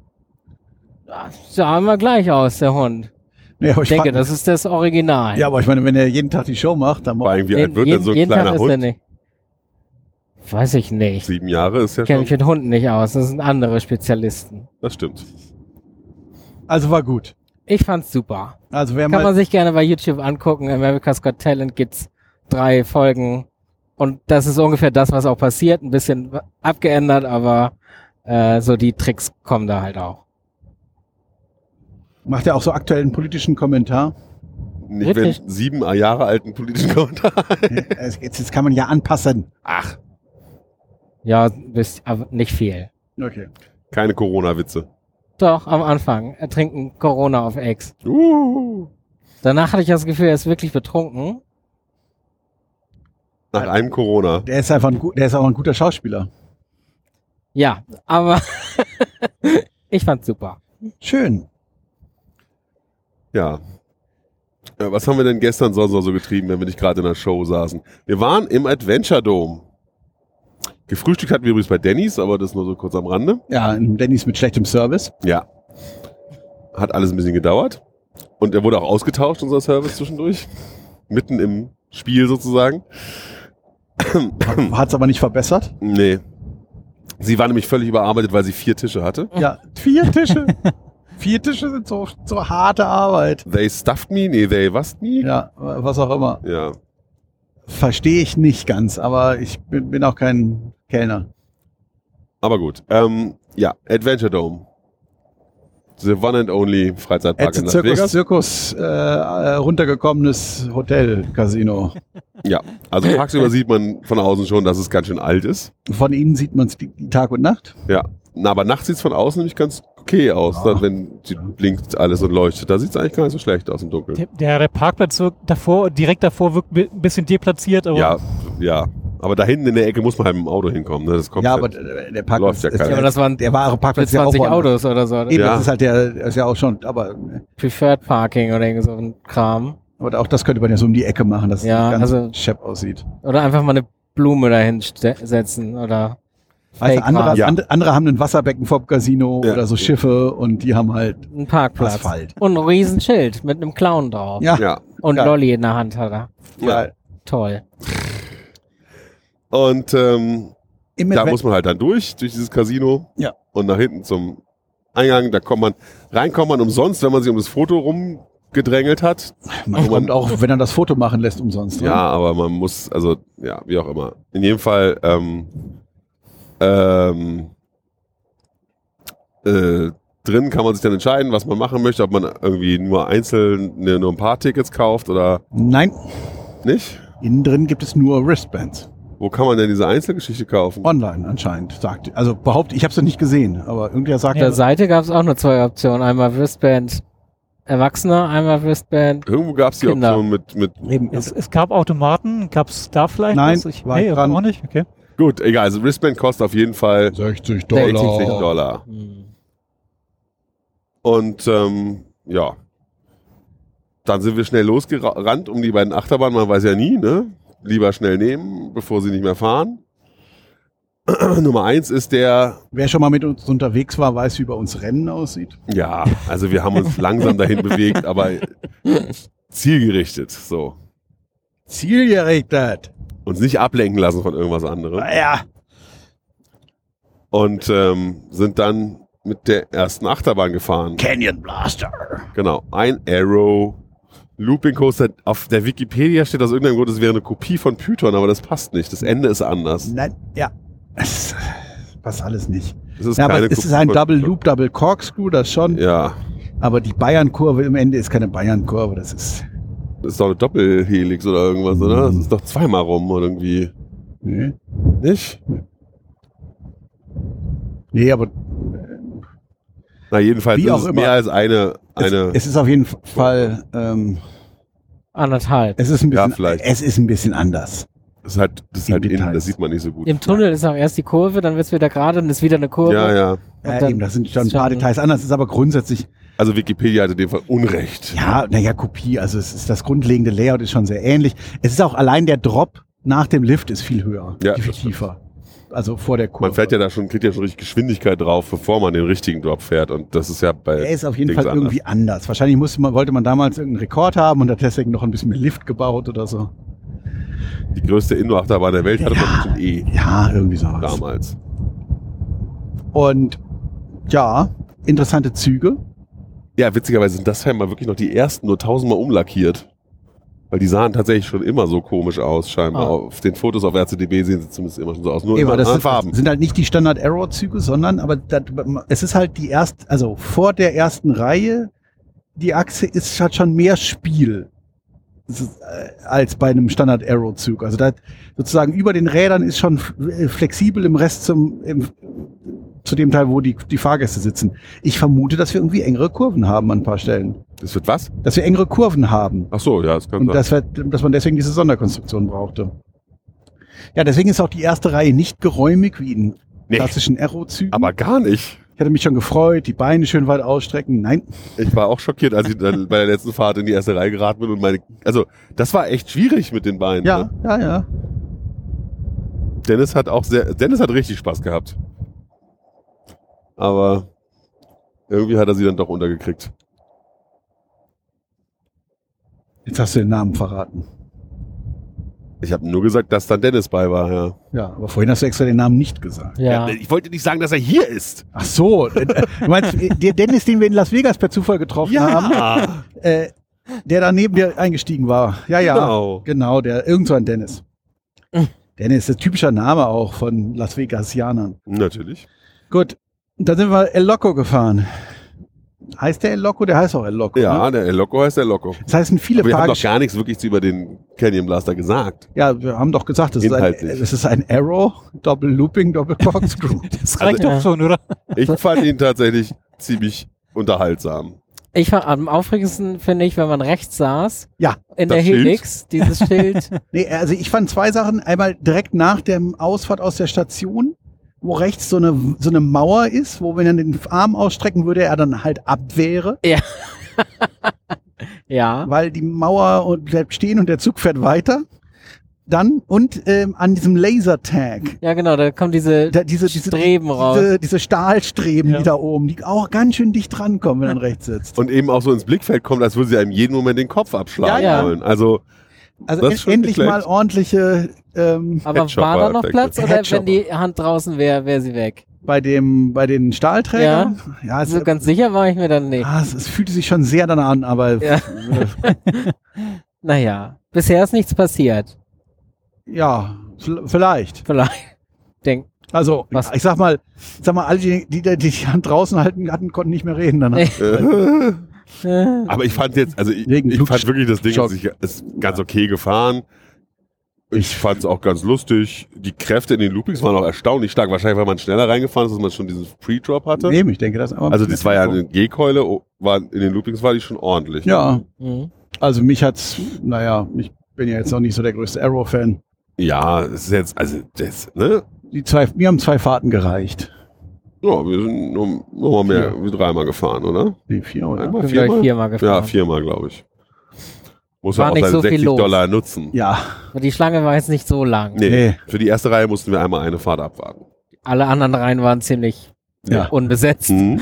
Sah immer gleich aus, der Hund. Ja, aber Ich denke, frag- das ist das Original. ja, aber ich meine, wenn er jeden Tag die Show macht, dann Vor allem, wie alt jeden, wird denn so ein jeden kleiner Tag ist er Hund? nicht. Weiß ich nicht. Sieben Jahre ist ja Ich kenne schon. mich mit Hunden nicht aus. Das sind andere Spezialisten. Das stimmt. also war gut. Ich fand's super. Also wer Kann mal man sich gerne bei YouTube angucken. America's Got Talent gibt's drei Folgen. Und das ist ungefähr das, was auch passiert. Ein bisschen abgeändert, aber äh, so die Tricks kommen da halt auch. macht er auch so aktuellen politischen Kommentar. Nicht Wirklich? wenn sieben Jahre alten politischen Kommentar. jetzt, jetzt kann man ja anpassen. Ach, Ja, bis, aber nicht viel. Okay. keine Corona-Witze. Doch, am Anfang. Er trinkt ein Corona auf Ex. Uh, Danach hatte ich das Gefühl, er ist wirklich betrunken. nach einem Corona. Der ist einfach ein, gu- der ist auch ein guter Schauspieler. Ja, aber ich fand's super. Schön. Ja. Ja, was haben wir denn gestern sonst noch so getrieben, wenn wir nicht gerade in der Show saßen? Wir waren im Adventure Dome. Gefrühstückt hatten wir übrigens bei Denny's, aber das nur so kurz am Rande. Ja, ein Dennis mit schlechtem Service. Ja. Hat alles ein bisschen gedauert. Und er wurde auch ausgetauscht, unser Service zwischendurch. Mitten im Spiel sozusagen. Hat es aber nicht verbessert. Nee. Sie war nämlich völlig überarbeitet, weil sie vier Tische hatte. Ja, vier Tische. Vier Tische sind so, so harte Arbeit. They stuffed me? Nee, they was me? Ja, was auch immer. Ja. Verstehe ich nicht ganz, aber ich bin, bin auch kein Kellner. Aber gut. Ähm, ja, Adventure Dome. The one and only Freizeitpark in Jetzt Las Zirkus, Vegas. Zirkus äh, äh, runtergekommenes Hotel-Casino. Ja, also tagsüber sieht man von außen schon, dass es ganz schön alt ist. Von innen sieht man es Tag und Nacht. Ja, na, aber nachts sieht es von außen nämlich ganz okay aus, Ja. dann, wenn die blinkt alles und leuchtet. Da sieht es eigentlich gar nicht so schlecht aus im Dunkeln. Der, der, der Parkplatz wirkt davor, direkt davor wirkt ein bisschen deplatziert, aber Ja, ja. Aber da hinten in der Ecke muss man halt mit dem Auto hinkommen. Ne? Das kommt Ja, halt- aber der der Parkplatz, Läuft ja ist keiner. Ja, aber das waren der wahre für Parkplatz ist ja auch zwanzig woanders. Autos oder so. Eben, Ja. das ist halt der, das ist ja auch schon, aber, Preferred Parking oder irgend so ein Kram. aber auch das könnte man ja so um die Ecke machen, dass es Ja, ganz also- schepp aussieht. Oder einfach mal eine Blume dahin ste- setzen oder Weißt du, Fake andere, Ja. andere, andere haben ein Wasserbecken vorm Casino Ja. oder so Schiffe und die haben halt einen Parkplatz. Asphalt. Und ein Riesenschild mit einem Clown drauf. Ja, ja. Und Ja. Lolli in der Hand hat er. ja. Toll. Und ähm, Im da Advent- muss man halt dann durch, durch dieses Casino. Ja. Und nach hinten zum Eingang. Da kommt man, rein kommt man umsonst, wenn man sich um das Foto rumgedrängelt hat. man wo man- kommt auch, wenn er das Foto machen lässt, umsonst. ne? Ja, aber man muss, also, ja, wie auch immer. In jedem Fall, ähm, ähm, äh, drin kann man sich dann entscheiden, was man machen möchte, ob man irgendwie nur einzeln ne, nur ein paar Tickets kauft oder Nein, nicht. innen drin gibt es nur Wristbands. Wo kann man denn diese Einzelgeschichte kaufen? Online anscheinend, sagt. Also behauptet, ich habe sie nicht gesehen, aber irgendwer sagt, Auf der Seite gab es auch nur zwei Optionen. Einmal Wristband Erwachsener, einmal Wristband. Irgendwo gab es die Kinder. Option mit, mit, eben, es, es gab Automaten, gab es da vielleicht? Also Nein, was? Ich, war ich nee, dran. auch nicht, okay. gut, egal, also Wristband kostet auf jeden Fall sechzig sechzig Dollar. Hm. Und ähm, ja, dann sind wir schnell losgerannt um die beiden Achterbahnen. Man weiß ja nie, ne? Lieber schnell nehmen, bevor sie nicht mehr fahren. Nummer eins ist der, Wer schon mal mit uns unterwegs war, weiß, wie bei uns Rennen aussieht. ja, also wir haben uns langsam dahin bewegt, aber zielgerichtet, so. Zielgerichtet. Uns nicht ablenken lassen von irgendwas anderem. Ja. Und ähm, sind dann mit der ersten Achterbahn gefahren. Canyon Blaster. Genau, ein Arrow Looping Coaster. Auf der Wikipedia steht aus irgendeinem Grund, es wäre eine Kopie von Python, aber das passt nicht. Das Ende ist anders. Nein, ja. Das passt alles nicht. Es ist Ja, aber keine es ist ein Kurve. Double Loop, Double Corkscrew, das schon. Ja, Aber die Bayern-Kurve im Ende ist keine Bayern-Kurve, das ist. das ist doch eine Doppelhelix oder irgendwas, oder? Das ist doch zweimal rum oder irgendwie. Nee, Nicht? nee aber Na, jedenfalls Wie ist auch es immer. mehr als eine. eine es, es ist auf jeden Fall. Ähm, Anderthalb. es ist ein Ja, bisschen. vielleicht. Es ist ein bisschen anders. das ist halt, das ist Die halt innen, Details. das sieht man nicht so gut. Im Tunnel ist auch erst die Kurve, dann wird es wieder gerade und ist wieder eine Kurve. Ja, ja. Ja, dann eben, das sind schon ein ist paar schon- Details anders. Es ist aber grundsätzlich. Also Wikipedia hat in dem Fall Unrecht. Ja, naja, Kopie. Also es ist das grundlegende Layout ist schon sehr ähnlich. Es ist auch allein der Drop nach dem Lift ist viel höher, Ja, viel das stimmt. tiefer. Also vor der Kurve. Man fährt ja da schon, kriegt ja schon richtig Geschwindigkeit drauf, bevor man den richtigen Drop fährt. Und das ist ja bei. Er ist auf jeden Dings Fall irgendwie anders. Wahrscheinlich musste man, wollte man damals irgendeinen Rekord haben und hat deswegen noch ein bisschen mehr Lift gebaut oder so. Die größte Indoor-Achterbahn der Welt hatte Ja. man bestimmt eh Ja, irgendwie sowas. damals. Und ja, interessante Züge. Ja, witzigerweise sind das scheinbar wirklich noch die ersten, nur tausendmal umlackiert. Weil die sahen tatsächlich schon immer so komisch aus, scheinbar. Ah. Auf den Fotos auf R C D B sehen sie zumindest immer schon so aus. Nur Eben, immer das in sind, Farben. sind halt nicht die Standard-Arrow-Züge, sondern aber das, es ist halt die erst, also vor der ersten Reihe, die Achse ist, hat schon mehr Spiel das ist, äh, als bei einem Standard-Arrow-Zug. Also da sozusagen über den Rädern ist schon f- äh, flexibel im Rest zum, im, zu dem Teil, wo die, die Fahrgäste sitzen. Ich vermute, dass wir irgendwie engere Kurven haben an ein paar Stellen. Das wird was? Dass wir engere Kurven haben. Ach so, ja, das kann Und sein. das wird, dass man deswegen diese Sonderkonstruktion brauchte. Ja, deswegen ist auch die erste Reihe nicht geräumig wie in Nee. klassischen Aero-Zügen. Aber gar nicht. Ich hatte mich schon gefreut, die Beine schön weit ausstrecken. Nein, Ich war auch schockiert, als ich dann bei der letzten Fahrt in die erste Reihe geraten bin und meine, also das war echt schwierig mit den Beinen. ja, Ne? ja, ja. Dennis hat auch sehr, Dennis hat richtig Spaß gehabt. Aber irgendwie hat er sie dann doch untergekriegt. Jetzt hast du den Namen verraten. Ich habe nur gesagt, dass dann Dennis bei war, ja. Ja, aber vorhin hast du extra den Namen nicht gesagt. Ja. Ich wollte nicht sagen, dass er hier ist. Ach so, äh, äh, du meinst, äh, der Dennis, den wir in Las Vegas per Zufall getroffen haben, äh, der da neben dir eingestiegen war. Ja, ja, Genau. genau, der, irgend so ein Dennis. Dennis, das ist ein typischer Name auch von Las Vegasianern. Natürlich. Gut, und dann sind wir El Loco gefahren. Heißt der El Loco? Der heißt auch El Loco. Ja, Ne? der El Loco heißt der Loco. Das heißen viele Aber wir haben doch Fahrgesch- gar nichts wirklich über den Canyon Blaster gesagt. Ja, wir haben doch gesagt, das ist, ein, Inhaltlich. das ist ein Arrow, Doppel Looping, Doppel Corkscrew. Das reicht Also- doch schon, oder? Ich fand ihn tatsächlich ziemlich unterhaltsam. Ich war am aufregendsten, finde ich, wenn man rechts saß. Ja, In das der Schild. Helix, dieses Schild. Nee, also ich fand zwei Sachen. Einmal direkt nach der Ausfahrt aus der Station, wo rechts so eine, so eine Mauer ist, wo wenn er den Arm ausstrecken würde, er dann halt ab wäre, Ja. weil die Mauer und bleibt stehen und der Zug fährt weiter. Dann und ähm, an diesem Lasertag. Ja, genau, da kommen diese, Da, diese, diese, Streben raus. diese, diese Stahlstreben, Ja. die da oben, die auch ganz schön dicht drankommen, wenn man rechts sitzt. Und eben auch so ins Blickfeld kommt, als würde sie einem jeden Moment den Kopf abschlagen Ja, ja. wollen. Also, Also das en ist schon endlich nicht mal schlecht. ordentliche ähm, Aber Headshopper war da noch Effekte. Platz oder Headshopper. wenn die Hand draußen wäre, wäre sie weg? bei dem bei den Stahlträgern. Ja, es, So ganz sicher war ich mir dann nicht. ah, es, es fühlte sich schon sehr danach an, aber Ja. Naja, bisher ist nichts passiert. ja, v- vielleicht. Vielleicht. Denk. Also, Was? ich sag mal, ich sag mal, alle, die die, die die Hand draußen halten hatten, konnten nicht mehr reden danach. Nee. äh, Äh, aber ich fand jetzt, also ich, Wegen ich fand wirklich das Ding Schock. ist, ist ganz okay gefahren. Ich fand es auch ganz lustig. Die Kräfte in den Loopings waren auch erstaunlich stark. Wahrscheinlich, weil man schneller reingefahren ist, dass man schon diesen Pre-Drop hatte. Eben, ich denke das aber. Also das war ja eine G-Keule, oh, war, in den Loopings war die schon ordentlich. Ja, mhm. also mich hat's, naja, ich bin ja jetzt noch nicht so der größte Arrow-Fan. Ja, es ist jetzt, also das, ne? Die zwei, mir haben zwei Fahrten gereicht. Ja, wir sind nur, nur mal mehr wie dreimal gefahren, oder? Nee, vier oder? Einmal, Bin gleich viermal? viermal gefahren. Ja, viermal, glaube ich. Muss War ja auch nicht seine so viel sechzig los. Dollar nutzen. Ja, Und die Schlange war jetzt nicht so lang. Nee, Nee. für die erste Reihe mussten wir einmal eine Fahrt abwarten. Alle anderen Reihen waren ziemlich Ja. unbesetzt. Mhm.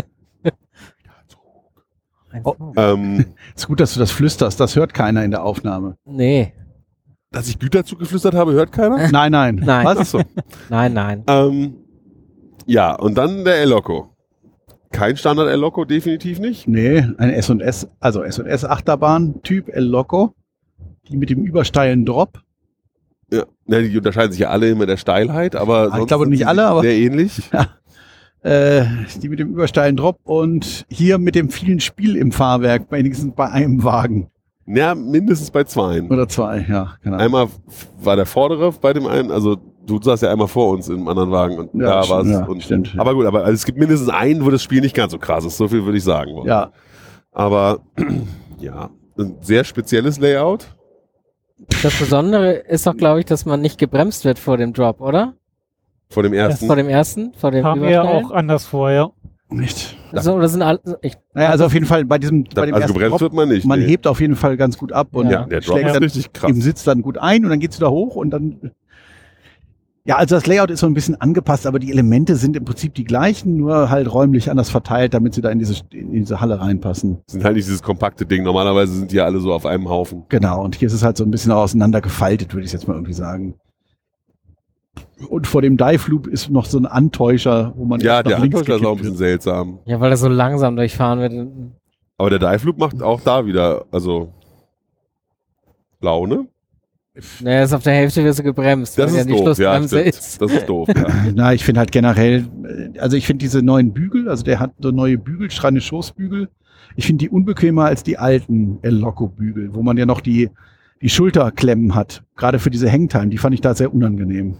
Ein Oh. Zug. ähm, ist gut, dass du das flüsterst, das hört keiner in der Aufnahme. Nee, dass ich Güterzug geflüstert habe, hört keiner? Nein, nein. Nein. Was? Achso. nein, nein. ähm, ja, und dann der El Loco. Kein Standard El Loco, definitiv nicht. Nee, ein S und S, also S und S Achterbahn Typ El Loco, die mit dem übersteilen Drop. Ja, ne, die unterscheiden sich ja alle immer in der Steilheit, aber Ah, ich sonst glaube sind nicht sie alle, aber- sehr ähnlich. Äh, die mit dem übersteilen Drop und hier mit dem vielen Spiel im Fahrwerk, wenigstens bei einem Wagen. Ja, mindestens bei zweien. Oder zwei, ja. Genau. Einmal f- war der vordere bei dem einen, also du saßt ja einmal vor uns im anderen Wagen und Ja, da war es. ja, und, stimmt. Aber gut, aber also es gibt mindestens einen, wo das Spiel nicht ganz so krass ist, so viel würde ich sagen. Ja, Aber ja, ein sehr spezielles Layout. Das Besondere ist doch, glaube ich, dass man nicht gebremst wird vor dem Drop, oder? Vor dem ersten. Vor dem ersten, vor dem Kam mir ja Überstellen. auch anders vor, ja. nicht. So, oder sind alle, ich, Naja, also auf jeden Fall bei diesem, bei dem also ersten gebremst Drop, wird man nicht. man nee. hebt auf jeden Fall ganz gut ab und Ja. Ja, der Drop schlägt ist dann richtig krass. im Sitz dann gut ein und dann geht's wieder hoch und dann. Ja, also das Layout ist so ein bisschen angepasst, aber die Elemente sind im Prinzip die gleichen, nur halt räumlich anders verteilt, damit sie da in diese, in diese Halle reinpassen. Sind halt nicht dieses kompakte Ding. Normalerweise sind die ja alle so auf einem Haufen. Genau, und hier ist es halt so ein bisschen auseinander gefaltet, würde ich jetzt mal irgendwie sagen. Und vor dem Dive Loop ist noch so ein Antäuscher, wo man Ja, erst nach der links Antäuscher ist auch ein gekippt bisschen seltsam. ja, weil er so langsam durchfahren wird. Aber der Dive Loop macht auch da wieder, also Laune. Naja, ist auf der Hälfte wirst du gebremst, Das wenn ja ist die doof, ja, Schlussbremse stimmt. ist. Das ist doof, ja. Na, ich finde halt generell, äh, also ich finde diese neuen Bügel, also der hat so neue Bügel, schreine Schoßbügel. Ich finde die unbequemer als die alten El Loco Bügel, wo man ja noch die, die Schulterklemmen hat. Gerade für diese Hangtime, die fand ich da sehr unangenehm.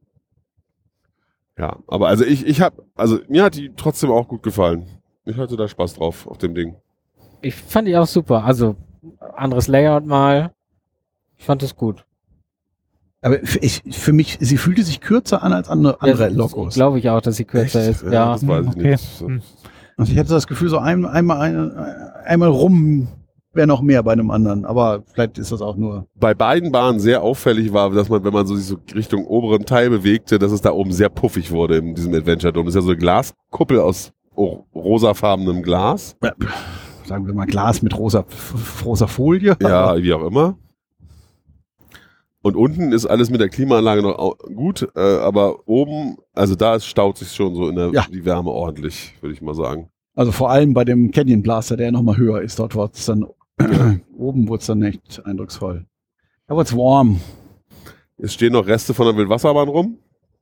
Ja, aber also ich, ich habe, also mir hat die trotzdem auch gut gefallen. Ich hatte da Spaß drauf auf dem Ding. Ich fand die auch super. Also, anderes Layout mal. Ich fand es gut. Aber für, ich, für mich, sie fühlte sich kürzer an als andere, andere Locos. Glaube ich auch, dass sie kürzer Echt? ist. Ja. Das weiß ich Okay. nicht. So. Hm. Also ich hatte das Gefühl, so ein, einmal, ein, einmal rum wäre noch mehr bei einem anderen. Aber vielleicht ist das auch nur. Bei beiden Bahnen sehr auffällig war, dass man, wenn man so sich so Richtung oberen Teil bewegte, dass es da oben sehr puffig wurde in diesem Adventure Dome. Das ist ja so eine Glaskuppel aus oh, rosafarbenem Glas. Ja, sagen wir mal Glas mit rosa, rosa Folie. Ja, wie auch immer. Und unten ist alles mit der Klimaanlage noch au- gut, äh, aber oben, also da ist, staut sich schon so in der Ja. die Wärme ordentlich, würde ich mal sagen. Also vor allem bei dem Canyon Blaster, der nochmal höher ist. Dort wurde es dann, oben wurde es dann echt eindrucksvoll. Da wurde es warm. Es stehen noch Reste von der Wildwasserbahn rum.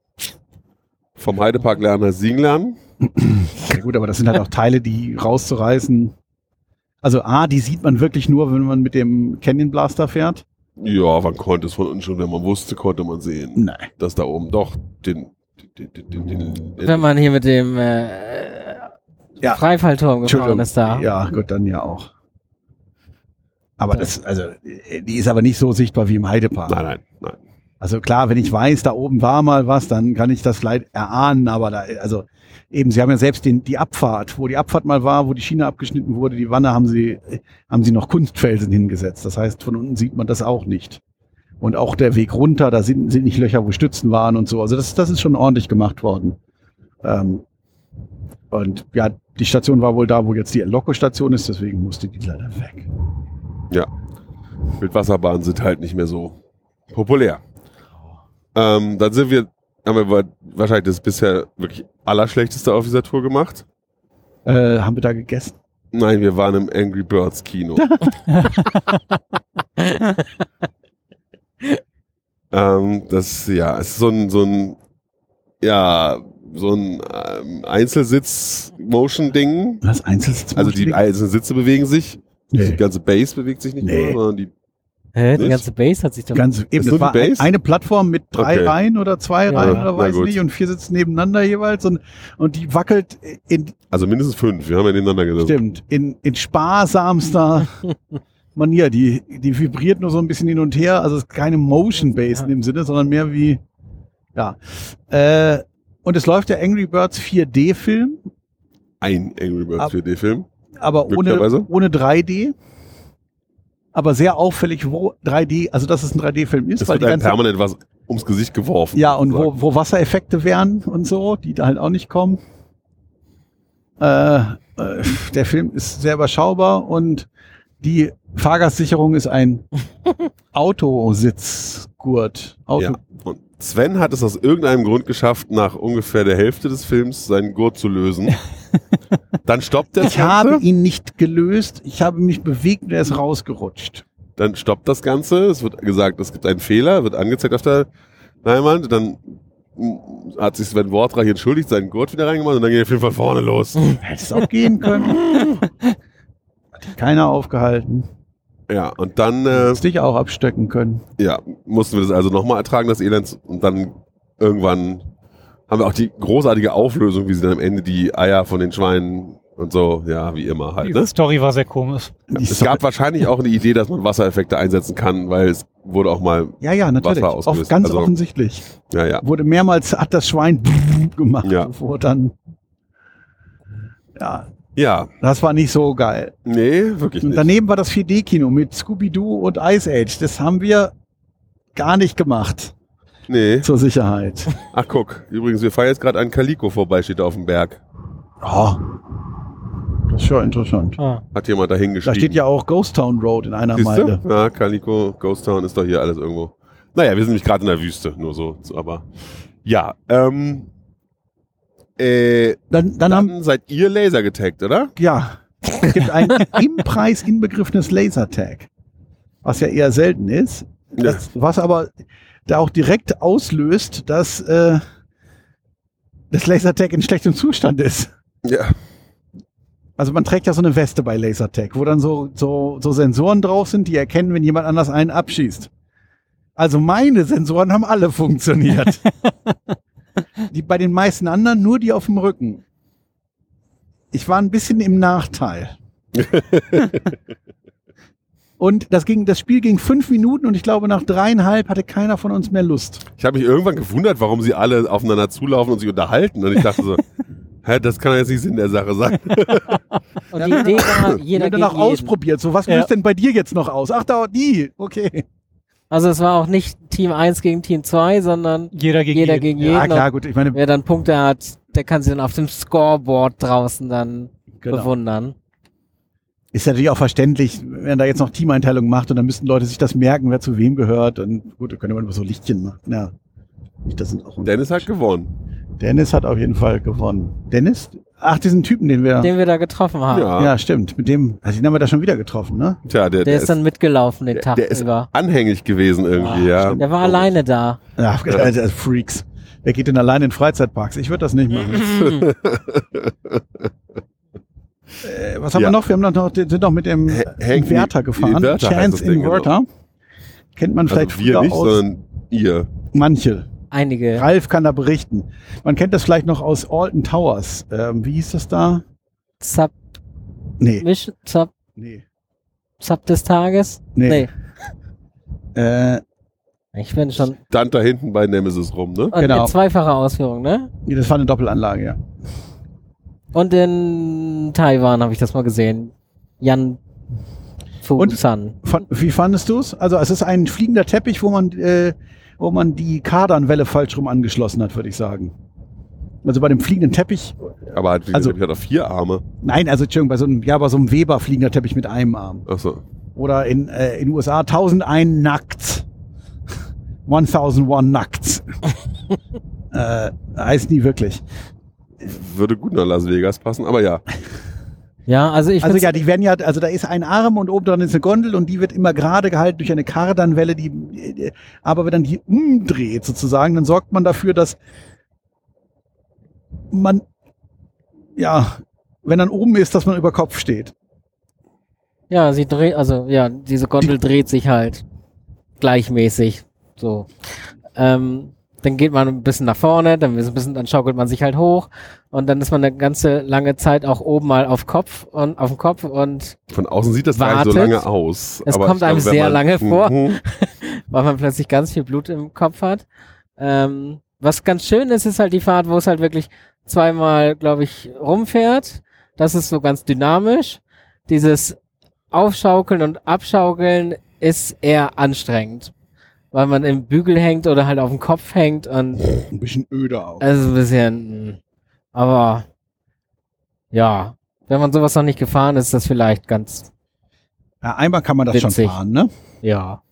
Vom Heidepark lernen heißt Siegen lernen. Ja gut, aber das sind halt auch Teile, die rauszureißen. Also A, die sieht man wirklich nur, wenn man mit dem Canyon Blaster fährt. Ja, man konnte es von unten schon, wenn man wusste, konnte man sehen, Nein. dass da oben doch den, den, den, den, den, Wenn man hier mit dem äh, Ja. Freifallturm gefahren Entschuldigung. ist da. Ja, gut, dann ja auch. Aber das, also, die ist aber nicht so sichtbar wie im Heidepark. Nein, nein, nein. Also klar, wenn ich weiß, da oben war mal was, dann kann ich das vielleicht erahnen, aber da, also eben, sie haben ja selbst den, die Abfahrt, wo die Abfahrt mal war, wo die Schiene abgeschnitten wurde, die Wanne haben sie, haben sie noch Kunstfelsen hingesetzt. Das heißt, von unten sieht man das auch nicht. Und auch der Weg runter, da sind, sind nicht Löcher, wo Stützen waren und so. Also das, das ist schon ordentlich gemacht worden. Ähm, und ja, die Station war wohl da, wo jetzt die Loco-Station ist, deswegen musste die leider weg. Ja. Wildwasserbahnen sind halt nicht mehr so populär. Ähm, dann sind wir, haben wir wahrscheinlich das bisher wirklich Allerschlechteste auf dieser Tour gemacht. Äh, haben wir da gegessen? Nein, wir waren im Angry Birds Kino. ähm, das, ja, es ist so ein, so ein, ja, so ein ähm, Einzelsitz-Motion-Ding. Was Einzelsitz? Also die einzelnen Sitze bewegen sich. Die Nee. ganze Base bewegt sich nicht Nee. nur, sondern die, Hä, die Nicht? ganze Base hat sich doch. Ganz eben, nur das war die Base? eine Plattform mit drei Okay. Reihen oder zwei Ja. Reihen Ja, oder na weiß gut. nicht und vier sitzen nebeneinander jeweils und, und die wackelt in, also mindestens fünf, wir haben ja nebeneinander gesessen. stimmt, in, in sparsamster Manier. Die, die vibriert nur so ein bisschen hin und her, also es ist keine Motion Base in dem Sinne, sondern mehr wie, ja. Äh, und es läuft der Angry Birds vier D Film, Ein Angry Birds Ab- vier D Film. aber ohne, Möglicherweise. ohne drei D. Aber sehr auffällig, wo drei D, also dass es ein drei D Film ist, Es weil wird die einem ganze permanent was ums Gesicht geworfen. Ja, und wo, sozusagen. wo Wassereffekte wären und so, die da halt auch nicht kommen. Äh, äh, der Film ist sehr überschaubar und die Fahrgastsicherung ist ein Autositzgurt. Auto Ja. Und Sven hat es aus irgendeinem Grund geschafft, nach ungefähr der Hälfte des Films seinen Gurt zu lösen. Dann stoppt das Ich habe Ganze. ihn nicht gelöst, ich habe mich bewegt und er ist rausgerutscht. Dann stoppt das Ganze. Es wird gesagt, es gibt einen Fehler, wird angezeigt auf der Leinwand. Dann mm, hat sich Sven Wortra hier entschuldigt, seinen Gurt wieder reingemacht und dann geht er auf jeden Fall vorne los. Hätte es auch gehen können. Hat keiner aufgehalten. Ja, und dann äh, Hättest dich auch abstöcken können. ja, mussten wir das also nochmal ertragen, das Elend. Und dann irgendwann haben wir auch die großartige Auflösung, wie sie dann am Ende die Eier von den Schweinen und so, ja, wie immer halt. Diese Ne? Story war sehr komisch. Die Es Story- gab wahrscheinlich auch eine Idee, dass man Wassereffekte einsetzen kann, weil es wurde auch mal, Ja, ja, natürlich. Wasser Oft, ausgelöst. ganz Also- offensichtlich. ja, ja. Wurde mehrmals, hat das Schwein gemacht, Ja. bevor dann. Ja, Ja, das war nicht so geil. nee, wirklich Und nicht. daneben war das vier D Kino mit Scooby-Doo und Ice Age. Das haben wir gar nicht gemacht. Nee. Zur Sicherheit. Ach guck, übrigens, wir fahren jetzt gerade an Calico vorbei, steht da auf dem Berg. Ja. Das ist schon interessant. Ah. Hat jemand da Da hingeschrieben. steht ja auch Ghost Town Road in einer Siehste? Meile. Ja, Calico, Ghost Town ist doch hier alles irgendwo. Naja, wir sind nämlich gerade in der Wüste, nur so, so, aber ja, ähm, äh, Dann, dann haben, dann seid ihr Laser getaggt, oder? ja, es gibt ein im Preis inbegriffenes Lasertag. Was ja eher selten ist. Das, was aber da auch direkt auslöst, dass äh, das Lasertag in schlechtem Zustand ist. Ja. Also man trägt ja so eine Weste bei Lasertag, wo dann so, so, so Sensoren drauf sind, die erkennen, wenn jemand anders einen abschießt. Also meine Sensoren haben alle funktioniert. Die bei den meisten anderen nur die auf dem Rücken. Ich war ein bisschen im Nachteil. Und das ging, das Spiel ging fünf Minuten und ich glaube nach dreieinhalb hatte keiner von uns mehr Lust. Ich habe mich irgendwann gewundert, warum sie alle aufeinander zulaufen und sich unterhalten. Und ich dachte so, hä, das kann ja jetzt nicht Sinn der Sache sein. Und die Idee war, Ich jeder habe gegen danach jeden. ausprobiert. So, was Ja. löst denn bei dir jetzt noch aus? Ach, da die. Okay. Also es war auch nicht Team eins gegen Team zwei, sondern Jeder gegen jeder jeden. gegen Ja, jeden. klar, Und gut. Ich meine, wer dann Punkte hat, der kann sie dann auf dem Scoreboard draußen dann genau. bewundern. Ist natürlich auch verständlich, wenn da jetzt noch Teameinteilung macht und dann müssten Leute sich das merken, wer zu wem gehört. Und gut, da könnte man immer so Lichtchen machen. Ja. Nicht, das sind auch Dennis hat gewonnen. Dennis hat auf jeden Fall gewonnen. Dennis? Ach, diesen Typen, den wir. Den wir da getroffen haben. Ja. Ja, stimmt. Mit dem, also den haben wir da schon wieder getroffen, ne? Tja, der, Der ist dann mitgelaufen den der, Tag der ist über. anhängig gewesen irgendwie, Ah, ja. Der war alleine da. Ja, also Freaks. Wer geht denn allein in Freizeitparks? Ich würde das nicht machen. äh, was haben Ja. wir noch? Wir haben noch, sind noch mit dem H- Hank- Inverter gefahren. Inverter heißt Chance das Ding, Inverter. Kennt man vielleicht Also wir früher nicht, aus. sondern ihr. Manche. Einige. Ralf kann da berichten. Man kennt das vielleicht noch aus Alton Towers. Ähm, wie hieß das da? Sub, Nee. Mission, Sub, Nee. Sub des Tages? Nee. Äh, Ich bin schon. Stand da hinten bei Nemesis rum, ne? Und Genau. in zweifacher Ausführung, ne? nee, das war eine Doppelanlage, ja. Und in Taiwan habe ich das mal gesehen. Yan Fusan. Von, wie fandest du es? Also es ist ein fliegender Teppich, wo man, äh, wo man die Kardanwelle falsch rum angeschlossen hat, würde ich sagen. Also bei dem fliegenden Teppich, Aber hat, Also- also, hat auch vier Arme. nein, also Entschuldigung, bei so einem, ja, bei so einem Weber fliegender Teppich mit einem Arm. Achso. Oder in, äh, in den U S A tausendeins nackt. tausendeins nackt. äh, heißt nie wirklich. Würde gut nach Las Vegas passen, aber ja. Ja, also ich Also find's- ja, die werden ja, also da ist ein Arm und oben dran ist eine Gondel und die wird immer gerade gehalten durch eine Kardanwelle, die, äh, aber wenn dann die umdreht sozusagen, dann sorgt man dafür, dass man, ja, wenn dann oben ist, dass man über Kopf steht. Ja, sie dreht, also ja, diese Gondel dreht sich halt gleichmäßig. So. Ähm, dann geht man ein bisschen nach vorne, dann ist ein bisschen, dann schaukelt man sich halt hoch und dann ist man eine ganze lange Zeit auch oben mal auf Kopf und auf dem Kopf und Von außen sieht das gar nicht so Wartet. lange aus. Es aber kommt ich einem glaube, wenn sehr man- lange vor. Mhm. weil man plötzlich ganz viel Blut im Kopf hat. Ähm, was ganz schön ist, ist halt die Fahrt, wo es halt wirklich zweimal, glaube ich, rumfährt. Das ist so ganz dynamisch. Dieses Aufschaukeln und Abschaukeln ist eher anstrengend, weil man im Bügel hängt oder halt auf dem Kopf hängt und Ein bisschen öder auch. es ist ein bisschen, mh. aber ja, wenn man sowas noch nicht gefahren ist, ist das vielleicht ganz, Ja, einmal kann man das Witzig. schon fahren, ne? ja.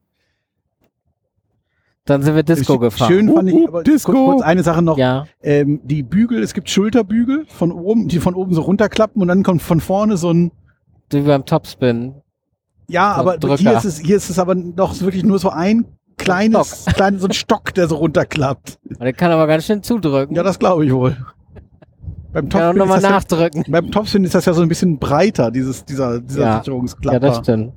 Dann sind wir Disco gefahren. Schön fand ich, Uh, uh, aber Disco. kurz, kurz eine Sache noch. Ja, Ähm, die Bügel, es gibt Schulterbügel von oben, die von oben so runterklappen und dann kommt von vorne so ein, wie beim Topspin. ja, So aber Drücker. hier ist es, hier ist es aber doch wirklich nur so ein kleines, klein, so ein Stock, der so runterklappt. Der kann aber ganz schön zudrücken. Ja, das glaube ich wohl. Beim kann auch Topspin nochmal ist das nachdrücken. ja, beim Topspin ist das ja so ein bisschen breiter, dieses, dieser, dieser Ja. Sicherungsklapper. Ja, das stimmt.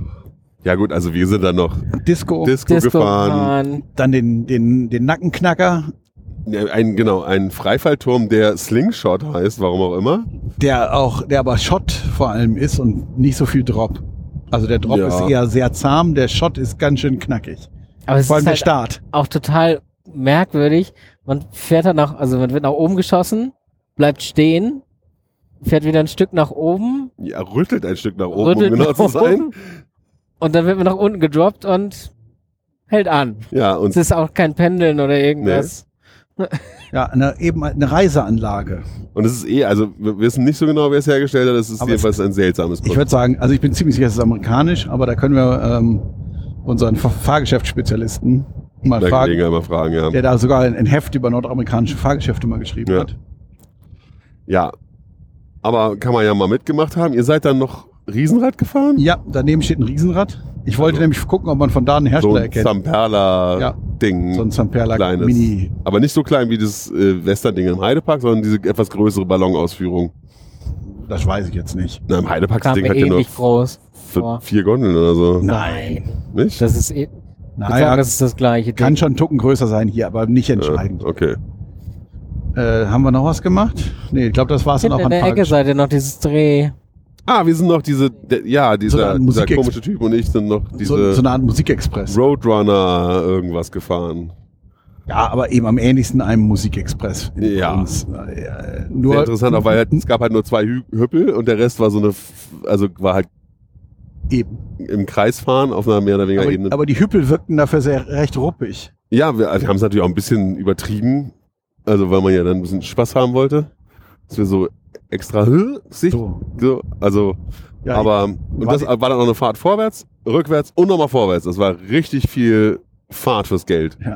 Ja gut, also wir sind dann noch Disco, Disco, Disco gefahren. fahren. dann den, den, den Nackenknacker, Ja, ein, genau, ein Freifallturm, der Slingshot heißt, warum auch immer. der auch, der aber Shot vor allem ist und nicht so viel Drop. Also der Drop Ja. ist eher sehr zahm, der Shot ist ganz schön knackig. Aber es Vor allem ist der halt Start. auch total merkwürdig. Man fährt dann nach, also man wird nach oben geschossen, bleibt stehen, fährt wieder ein Stück nach oben, Ja, rüttelt ein Stück nach oben, rüttelt um genau nach zu sein. oben und dann wird man nach unten gedroppt und hält an. Ja, und Es ist auch kein Pendeln oder irgendwas. Ja, eine, eben eine Reiseanlage. Und es ist eh, also wir wissen nicht so genau, wer es hergestellt hat. Es ist Aber jedenfalls ein seltsames Ich würde sagen, also ich bin ziemlich sicher, es ist amerikanisch, aber da können wir ähm, unseren Fahr- Fahrgeschäftsspezialisten mal Bei fragen, Gelegenheit mal fragen, ja. der da sogar ein, ein Heft über nordamerikanische Fahrgeschäfte mal geschrieben Ja. hat. Ja, aber kann man ja mal mitgemacht haben. Ihr seid dann noch Riesenrad gefahren? Ja, daneben steht ein Riesenrad. Ich wollte Also, nämlich gucken, ob man von da einen So Hersteller ein erkennt. Zamperla-Ding. So ein Zamperla kleines. Mini. Aber nicht so klein wie das äh, Western-Ding im Heidepark, sondern diese etwas größere Ballonausführung. Das weiß ich jetzt nicht. Na, im Heidepark das Kam Ding mir hat ja nur ähnlich groß. für vor. vier Gondeln oder so. Nein. Nicht? Das ist eh, ich Naja, sag, das ist das gleiche kann Ding. schon einen Tucken größer sein hier, aber nicht Ja, entscheidend. okay. Äh, haben wir noch was gemacht? Nee, ich glaube, das war es dann Hinten auch in an der Ecke Fahrgeschäften. seid ihr noch dieses Dreh. Ah, wir sind noch diese, der, ja, dieser, eine dieser Musikex- komische Typ und ich sind noch So, diese so eine Art Musikexpress. Roadrunner irgendwas gefahren. Ja, aber eben am ähnlichsten einem Musikexpress. in Ja. uns. Äh, nur Sehr interessant, auch weil halt, es gab halt nur zwei Hü Hüppel und der Rest war so eine, F- also war halt eben. im Kreis fahren auf einer mehr oder weniger Ebene. Aber, aber die Hüppel wirkten dafür sehr recht ruppig. Ja, wir, wir haben es natürlich auch ein bisschen übertrieben, also weil man ja dann ein bisschen Spaß haben wollte, dass wir so extra Sicht, So. so, also, Ja, aber und war das die- war dann auch eine Fahrt vorwärts, rückwärts und nochmal vorwärts. Das war richtig viel Fahrt fürs Geld. Ja.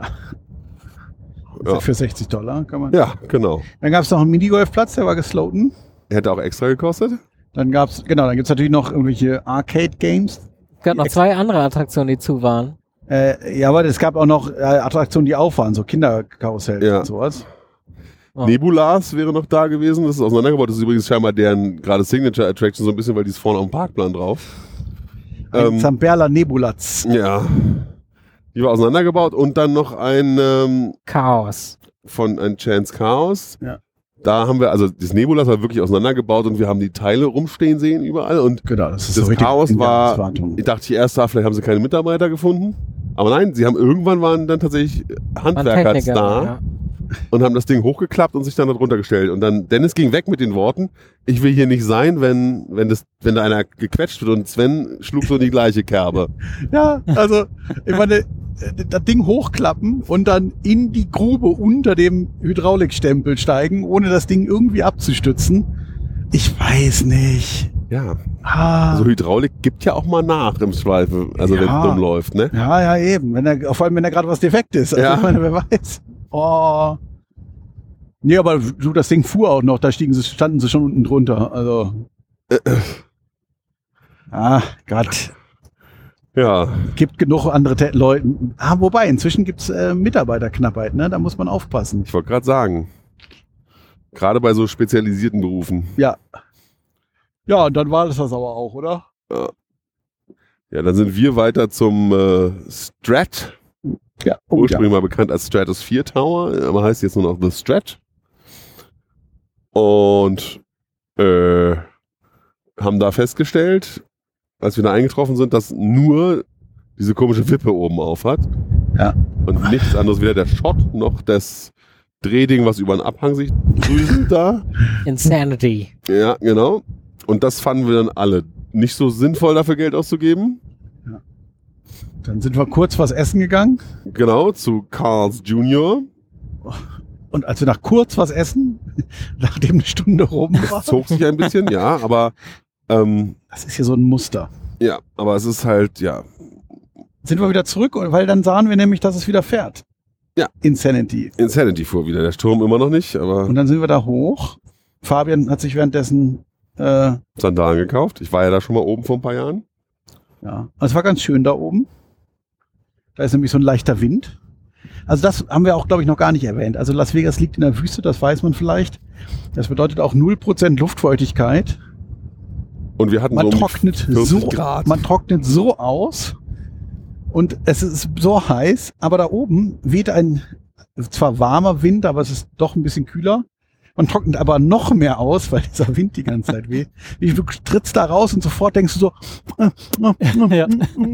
Ja. Für sechzig Dollar kann man. Ja, genau. Dann gab es noch einen Minigolfplatz, der war gesloten. Hätte auch extra gekostet. Dann gab's, genau, dann gibt's natürlich noch irgendwelche Arcade-Games. Es gab noch zwei andere Attraktionen, die zu waren. Äh, ja, aber es gab auch noch äh, Attraktionen, die auf waren, so Kinderkarussell Ja. und sowas. Oh. Nebulas wäre noch da gewesen. Das ist auseinandergebaut. Das ist übrigens scheinbar deren gerade Signature Attraction so ein bisschen, weil die ist vorne auf dem Parkplan drauf. Ein Ähm, Zamperla Nebulatz. ja. Die war auseinandergebaut und dann noch ein ähm, Chaos. von ein Chance Chaos. Ja. Da haben wir, also das Nebulas war wirklich auseinandergebaut und wir haben die Teile rumstehen sehen überall und Genau, das ist das so richtig Chaos war, Indianerswartung. ich dachte erst, da vielleicht haben sie keine Mitarbeiter gefunden. Aber nein, sie haben irgendwann waren dann tatsächlich Handwerker Techniker, da ja. und haben das Ding hochgeklappt und sich dann darunter gestellt. Und dann, Dennis ging weg mit den Worten, ich will hier nicht sein, wenn, wenn das, wenn da einer gequetscht wird und Sven schlug so in die gleiche Kerbe. Ja, also, ich meine, äh, das Ding hochklappen und dann in die Grube unter dem Hydraulikstempel steigen, ohne das Ding irgendwie abzustützen. Ich weiß nicht. Ja. Ah, Also Hydraulik gibt ja auch mal nach im Zweifel, also wenn Ja. es dumm läuft, ne? ja, ja, eben. Wenn er, vor allem, wenn da gerade was defekt ist. Also, Ja. ich meine, wer weiß. Oh. Nee, aber du, das Ding fuhr auch noch, da stiegen sie, standen sie schon unten drunter. Also. Ah, Gott. Ja. Gibt genug andere Te Leute. Ah, wobei, inzwischen gibt's äh, Mitarbeiterknappheit, ne? Da muss man aufpassen. Ich wollte gerade sagen. Gerade bei so spezialisierten Berufen. Ja. Ja, und dann war das das aber auch, oder? Ja, dann sind wir weiter zum äh, Strat. Ja. Oh, Ursprünglich mal bekannt als Stratosphere Tower, aber heißt jetzt nur noch The Strat. Und äh, haben da festgestellt, als wir da eingetroffen sind, dass nur diese komische Wippe oben auf hat. Ja. Und nichts anderes, weder der Shot noch das Drehding, was über den Abhang sich drüselt da. Insanity. Ja, genau. Und das fanden wir dann alle nicht so sinnvoll, dafür Geld auszugeben. Dann sind wir kurz was essen gegangen. Genau, zu Carl's Junior Und als wir nach kurz was essen, nachdem eine Stunde rum war, Das zog sich ein bisschen, ja, aber ähm, das ist hier so ein Muster. ja, aber es ist halt, ja, Sind wir wieder zurück, weil dann sahen wir nämlich, dass es wieder fährt. Ja. Insanity. Insanity fuhr wieder. Der Sturm immer noch nicht, aber Und dann sind wir da hoch. Fabian hat sich währenddessen, äh, Sandalen gekauft. Ich war ja da schon mal oben vor ein paar Jahren. ja, also es war ganz schön da oben. Da ist nämlich so ein leichter Wind. Also das haben wir auch, glaube ich, noch gar nicht erwähnt. Also Las Vegas liegt in der Wüste, das weiß man vielleicht. Das bedeutet auch null Prozent Luftfeuchtigkeit. Und wir hatten Man so um trocknet vierzig so, Grad. man trocknet so aus und es ist so heiß, aber da oben weht ein zwar warmer Wind, aber es ist doch ein bisschen kühler. Man trocknet aber noch mehr aus, weil dieser Wind die ganze Zeit weht. Du trittst da raus und sofort denkst du so, Ja.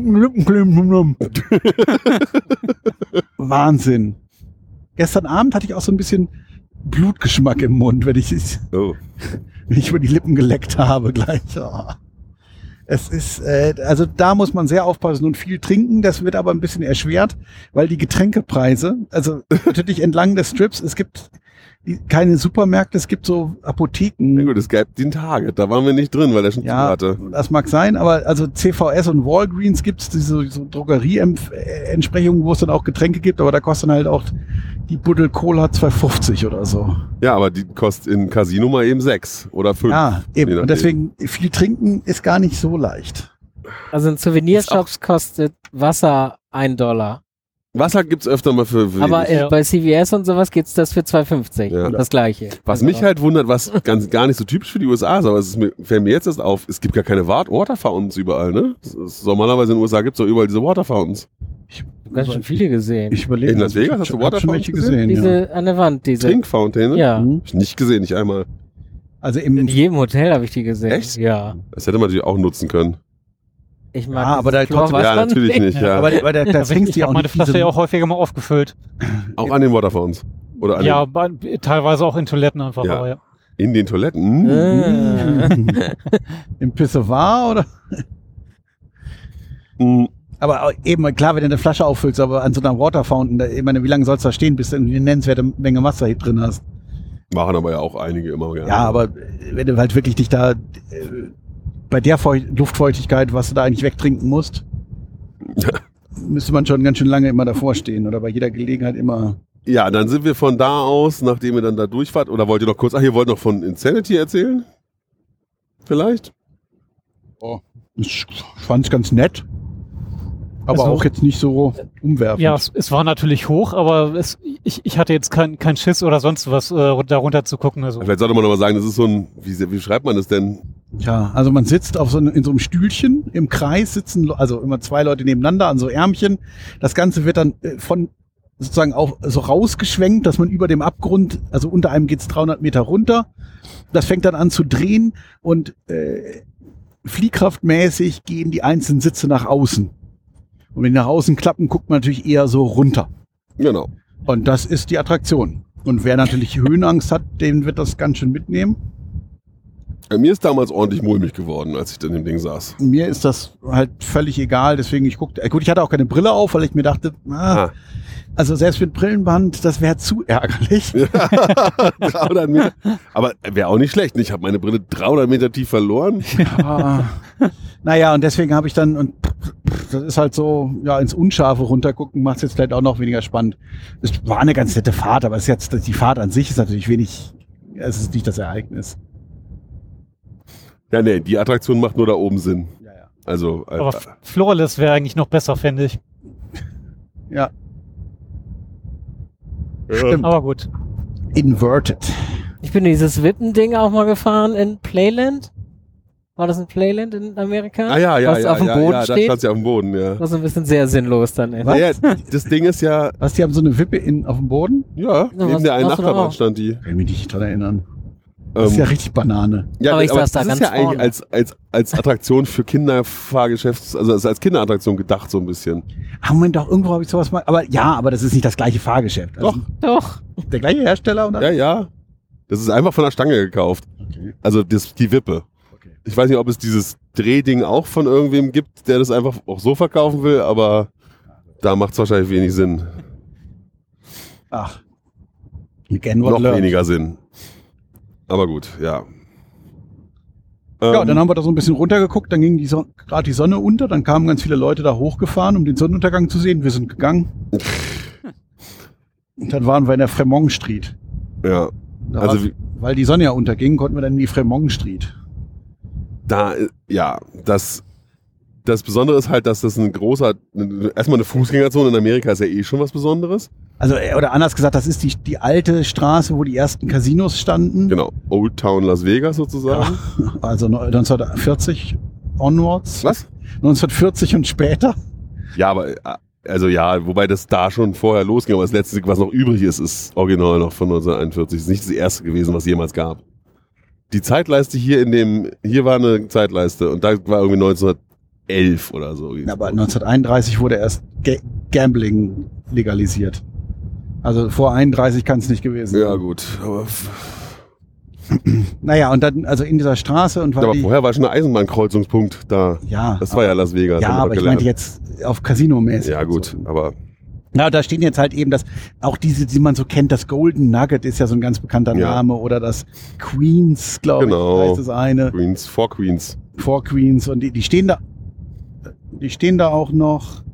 Wahnsinn. Gestern Abend hatte ich auch so ein bisschen Blutgeschmack im Mund, wenn ich, Oh. wenn ich über die Lippen geleckt habe gleich. Oh. Es ist, äh, also da muss man sehr aufpassen und viel trinken. Das wird aber ein bisschen erschwert, weil die Getränkepreise, also natürlich entlang des Strips, es gibt die, keine Supermärkte, es gibt so Apotheken. Na gut, es gab den Target, da waren wir nicht drin, weil er schon zu Ja, hatte. das mag sein, aber also C V S und Walgreens gibt's diese so Drogerie-Entsprechungen, wo es dann auch Getränke gibt, aber da kostet dann halt auch die Buddel Cola zwei fünfzig oder so. Ja, aber die kostet in Casino mal eben sechs oder fünf. Ja, je eben. nachdem. Und deswegen viel trinken ist gar nicht so leicht. Also in Souvenirshops kostet Wasser ein Dollar. Wasser gibt's öfter mal für, für Aber äh, Ja. bei C V S und sowas geht's das für zwei fünfzig. Ja. Das gleiche. Was Also, mich halt wundert, was ganz gar nicht so typisch für die U S A ist, aber es ist mir, fällt mir jetzt erst auf, es gibt gar keine Wa- Water Fountains überall, ne? Es ist, normalerweise in den U S A gibt's doch überall diese Water Fountains. Ich, Du hast schon viele gesehen. ich überlege. In Las Vegas hast du ich hab schon Waterfountains welche gesehen, diese ja. an der Wand, diese. Trinkfountain, Ja. Mhm. Hab ich nicht gesehen, nicht einmal. Also In im, jedem Hotel habe ich die gesehen. Echt? Ja. Das hätte man natürlich auch nutzen können. Ich mag Ja, aber da dieses trotzdem- Ja, Chlorwasser natürlich nicht, ja. aber, aber da, da Also ich fängst ich du ja habe auch meine nicht Flasche diese- ja auch häufiger mal aufgefüllt. Auch an den Water Fountains. Oder an Ja, bei, teilweise auch in Toiletten einfach. Ja. Aber ja. den, in den Toiletten. Äh. im Pissoir oder? Mhm. Aber auch eben, klar, wenn du eine Flasche auffüllst, aber an so einer Waterfountain, da, ich meine, wie lange sollst du da stehen, bis du eine nennenswerte Menge Wasser hier drin hast? Machen aber ja auch einige immer gerne. Ja, aber wenn du halt wirklich dich da äh, bei der Feucht Luftfeuchtigkeit, was du da eigentlich wegtrinken musst, müsste man schon ganz schön lange immer davor stehen oder bei jeder Gelegenheit immer. Ja, dann sind wir von da aus, nachdem ihr dann da durchfahrt, oder wollt ihr noch kurz, ach, ihr wollt noch von Insanity erzählen? Vielleicht? Ich fand es ganz nett, aber Also- auch jetzt nicht so umwerfend. Ja, es, es war natürlich hoch, aber es, ich, ich hatte jetzt kein, kein Schiss oder sonst was, äh, da runter zu gucken. Also. Vielleicht sollte man noch mal sagen, das ist so ein, wie, wie schreibt man das denn? Ja, also man sitzt auf so einem, in so einem Stühlchen, im Kreis sitzen, also immer zwei Leute nebeneinander an so Ärmchen. Das Ganze wird dann äh, von sozusagen auch so rausgeschwenkt, dass man über dem Abgrund, also unter einem geht's dreihundert Meter runter. Das fängt dann an zu drehen und äh, fliehkraftmäßig gehen die einzelnen Sitze nach außen. Und wenn die nach außen klappen, guckt man natürlich eher so runter. Genau. Und das ist die Attraktion. Und wer natürlich Höhenangst hat, den wird das ganz schön mitnehmen. Äh, Mir ist damals ordentlich mulmig geworden, als ich dann im Ding saß. Mir ist das halt völlig egal, deswegen ich guckte, äh, gut, ich hatte auch keine Brille auf, weil ich mir dachte, ah, Ah. also selbst mit Brillenband, das wäre zu ärgerlich. dreihundert Meter. Aber wäre auch nicht schlecht. Ich habe meine Brille dreihundert Meter tief verloren. Ah, naja, und deswegen habe ich dann, und das ist halt so, ja, ins Unscharfe runtergucken, macht es jetzt vielleicht auch noch weniger spannend. Es war eine ganz nette Fahrt, aber es ist jetzt, die Fahrt an sich ist natürlich wenig, es ist nicht das Ereignis. Ja, nee, die Attraktion macht nur da oben Sinn. Ja, ja. Also, äh, Aber F- Floralist wäre eigentlich noch besser, fände ich. Ja, äh, stimmt. Aber gut. Inverted. Ich bin dieses Wippen-Ding auch mal gefahren in Playland. War das in Playland in Amerika? Ah ja, ja, was ja, auf dem ja, Boden ja, da steht. stand ja auf dem Boden, ja. Was ein bisschen sehr sinnlos dann ist. Naja, das Ding ist ja, Was, die haben so eine Wippe in, auf dem Boden? ja, was neben der einen machst du da Achterbahn auch? stand die. Ich will mich nicht dran erinnern. Das ist ja Ähm, richtig Banane. ja, Aber ich saß da das ganz ist ja eigentlich vorne. als, als, als Attraktion für Kinderfahrgeschäfts, also als Kinderattraktion gedacht so ein bisschen. Ah, Moment, doch, irgendwo habe ich sowas mal. Aber ja, aber das ist nicht das gleiche Fahrgeschäft. Also Doch. Der gleiche Hersteller? Oder? Ja, ja. Das ist einfach von der Stange gekauft. Okay. Also das, die Wippe. Okay. Ich weiß nicht, ob es dieses Drehding auch von irgendwem gibt, der das einfach auch so verkaufen will, aber da macht es wahrscheinlich wenig Sinn. Ach. Again, what Noch learned. weniger Sinn. Aber gut, ja. Ja, Ähm, dann haben wir da so ein bisschen runtergeguckt, dann ging die Son- gerade die Sonne unter, dann kamen ganz viele Leute da hochgefahren, um den Sonnenuntergang zu sehen. Wir sind gegangen. Und dann waren wir in der Fremont Street. ja, Da also war, wie, weil die Sonne ja unterging, konnten wir dann in die Fremont Street. da, äh, ja, das das Besondere ist halt, dass das ein großer, erstmal eine Fußgängerzone in Amerika ist ja eh schon was Besonderes. Also, äh, oder anders gesagt, das ist die, die alte Straße, wo die ersten Casinos standen. Genau, Old Town Las Vegas sozusagen. Ja, also neunzehnhundertvierzig onwards. Was? neunzehnhundertvierzig und später. Ja, aber, also ja, wobei das da schon vorher losging, aber das letzte, was noch übrig ist, ist original noch von neunzehnhunderteinundvierzig. Das ist nicht das erste gewesen, was jemals gab. Die Zeitleiste hier in dem, hier war eine Zeitleiste und da war irgendwie neunzehnhundertelf oder so. Aber neunzehnhunderteinunddreißig wurde erst Ga- Gambling legalisiert. Also vor einunddreißig kann es nicht gewesen sein. Ja, gut. Aber, Naja, und dann, also in dieser Straße und weil aber die, vorher war schon ein Eisenbahnkreuzungspunkt da. ja, Das war ja Las Vegas. ja, haben wir aber ich gelernt. meinte jetzt auf Casino-mäßig. Ja, gut, So. aber Na, da stehen jetzt halt eben das, auch diese, die man so kennt, das Golden Nugget ist ja so ein ganz bekannter Ja. Name oder das Queens, glaube Genau. ich, heißt das eine. Queens, vor Queens. Four Queens und die, die stehen da, die stehen da auch noch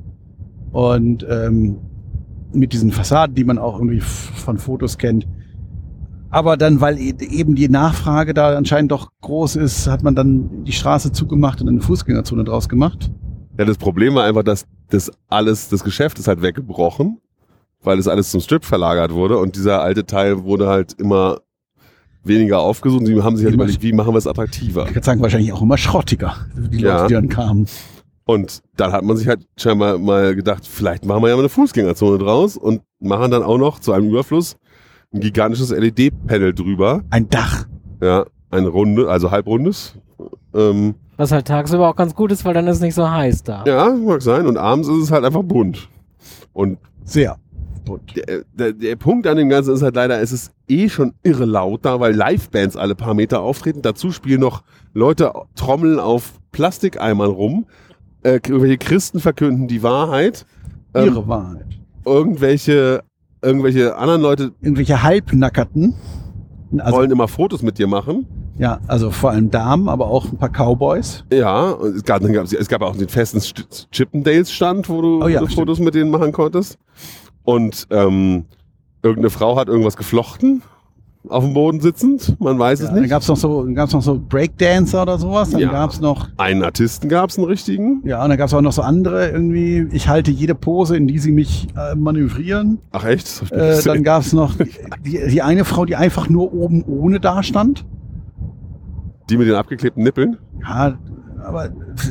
und ähm, mit diesen Fassaden, die man auch irgendwie f- von Fotos kennt. Aber dann, weil e- eben die Nachfrage da anscheinend doch groß ist, hat man dann die Straße zugemacht und eine Fußgängerzone draus gemacht. Ja, das Problem war einfach, dass das alles, das Geschäft ist halt weggebrochen, weil es alles zum Strip verlagert wurde und dieser alte Teil wurde halt immer weniger aufgesucht und sie haben sich halt Immer- überlegt, wie machen wir es attraktiver. Ich würde sagen, wahrscheinlich auch immer schrottiger, die Leute, Ja. die dann kamen. Und dann hat man sich halt scheinbar mal gedacht, vielleicht machen wir ja mal eine Fußgängerzone draus und machen dann auch noch zu einem Überfluss ein gigantisches L E D-Panel drüber. Ein Dach. Ja, ein runde, also halbrundes. Ähm, Was halt tagsüber auch ganz gut ist, weil dann ist es nicht so heiß da. ja, mag sein. Und abends ist es halt einfach bunt. Und Sehr bunt. der, der, der Punkt an dem Ganzen ist halt leider, es ist eh schon irre laut da, weil Livebands alle paar Meter auftreten. Dazu spielen noch Leute trommeln auf Plastikeimern rum. Äh, irgendwelche Christen verkünden die Wahrheit. Ähm, Ihre Wahrheit. irgendwelche, irgendwelche anderen Leute Irgendwelche Halbnackerten. Also, wollen immer Fotos mit dir machen. ja, also vor allem Damen, aber auch ein paar Cowboys. Ja, und es gab, dann gab's, es gab auch den festen St- Chippendales-Stand, wo du, Oh ja, wo du stimmt. Fotos mit denen machen konntest. Und ähm, irgendeine Frau hat irgendwas geflochten, auf dem Boden sitzend, man weiß Ja, es dann nicht. gab's noch so, dann gab's noch so Breakdancer oder sowas. Dann Ja. gab's noch, Einen Artisten gab's einen richtigen. ja, und dann gab's auch noch so andere irgendwie. Ich halte jede Pose, in die sie mich äh, manövrieren. Ach echt? Das hab ich nicht Äh, gesehen. dann gab's noch die, die eine Frau, die einfach nur oben ohne da stand. Die mit den abgeklebten Nippeln. Ja, aber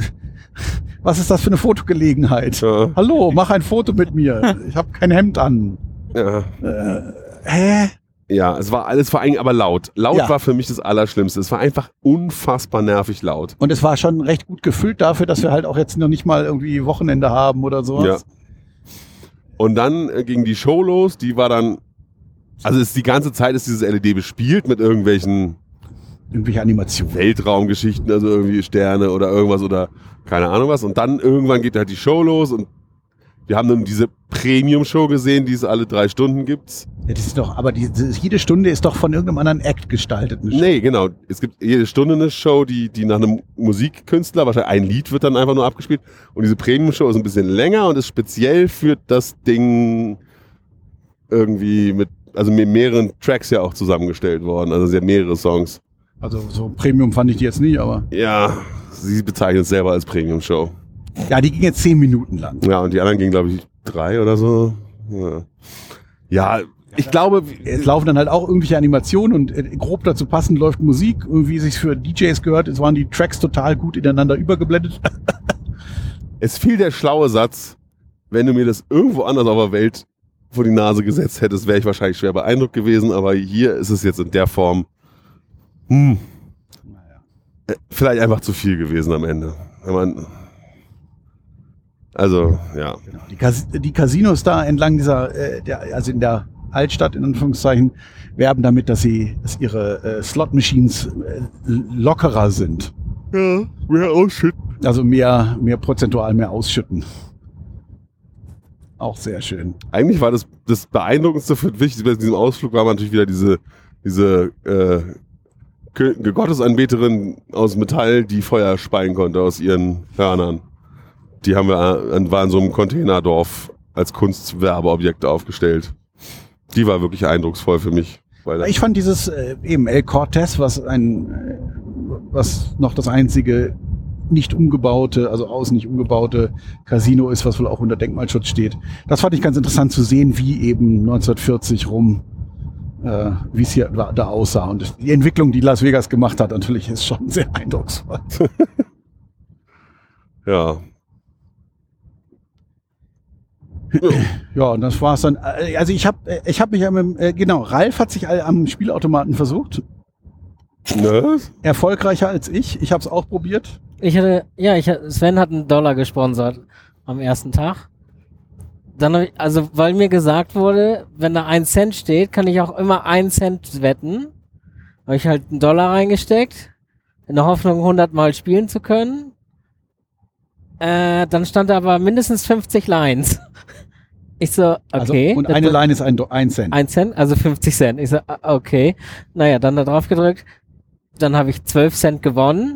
was ist das für eine Fotogelegenheit? Ja. Hallo, mach ein Foto mit mir. Ich habe kein Hemd an. Ja. Äh, hä? Ja, es war alles vor allem aber laut. Laut Ja. war für mich das Allerschlimmste. Es war einfach unfassbar nervig laut. Und es war schon recht gut gefüllt dafür, dass wir halt auch jetzt noch nicht mal irgendwie Wochenende haben oder sowas. Ja. Und dann äh, ging die Show los, die war dann, also es ist die ganze Zeit ist dieses L E D bespielt mit irgendwelchen Irgendwelche Animationen. Weltraumgeschichten, also irgendwie Sterne oder irgendwas oder keine Ahnung was. Und dann irgendwann geht halt die Show los und wir haben dann diese Premium-Show gesehen, die es alle drei Stunden gibt. Ja, das ist doch, aber die, das, jede Stunde ist doch von irgendeinem anderen Act gestaltet. eine Show. Nee, genau. Es gibt jede Stunde eine Show, die, die nach einem Musikkünstler, wahrscheinlich ein Lied wird dann einfach nur abgespielt. Und diese Premium-Show ist ein bisschen länger und ist speziell für das Ding irgendwie mit, also mit mehreren Tracks ja auch zusammengestellt worden. Also sie hat mehrere Songs. Also so Premium fand ich die jetzt nie, aber Ja, sie bezeichnet es selber als Premium-Show. ja, die ging jetzt zehn Minuten lang. Ja, und die anderen gingen, glaube ich, drei oder so. Ja, ja ich glaube, Es laufen dann halt auch irgendwelche Animationen und äh, grob dazu passend läuft Musik. Und wie es sich für D Js gehört, es waren die Tracks total gut ineinander übergeblendet. es fiel der schlaue Satz, wenn du mir das irgendwo anders auf der Welt vor die Nase gesetzt hättest, wäre ich wahrscheinlich schwer beeindruckt gewesen, aber hier ist es jetzt in der Form hm, äh, vielleicht einfach zu viel gewesen am Ende. Wenn man, also, ja. Die, Cas die Casinos da entlang dieser, äh, der, also in der Altstadt in Anführungszeichen, werben damit, dass sie, dass ihre äh, Slot-Machines äh, lockerer sind. Ja, mehr ausschütten. Also mehr, mehr prozentual mehr ausschütten. Auch sehr schön. Eigentlich war das, das Beeindruckendste für wichtig bei diesem Ausflug war natürlich wieder diese, diese äh, Kö- Gottesanbeterin aus Metall, die Feuer speien konnte aus ihren Hörnern. Die haben wir an, war in so einem Containerdorf als Kunstwerbeobjekt aufgestellt. Die war wirklich eindrucksvoll für mich. Weil Ich fand dieses äh, eben El Cortez, was ein, äh, was noch das einzige nicht umgebaute, also außen nicht umgebaute Casino ist, was wohl auch unter Denkmalschutz steht. Das fand ich ganz interessant zu sehen, wie eben neunzehnhundertvierzig rum, äh, wie es hier da, da aussah. Und die Entwicklung, die Las Vegas gemacht hat, natürlich ist schon sehr eindrucksvoll. Ja. Ja, und das war's dann. Also ich habe ich hab mich am, äh, genau, Ralf hat sich am Spielautomaten versucht. Ne? Erfolgreicher als ich. Ich habe es auch probiert. Ich hatte, ja, ich, Sven hat einen Dollar gesponsert am ersten Tag. Dann, hab ich, also, weil mir gesagt wurde, wenn da ein Cent steht, kann ich auch immer einen Cent wetten. Habe ich halt einen Dollar reingesteckt, in der Hoffnung, hundert Mal spielen zu können. Äh, dann stand da aber mindestens fünfzig Lines. Ich so, okay. Also, und eine Line ist ein, ein Cent. Ein Cent, also fünfzig Cent. Ich so, okay. Naja, dann da drauf gedrückt. Dann habe ich zwölf Cent gewonnen.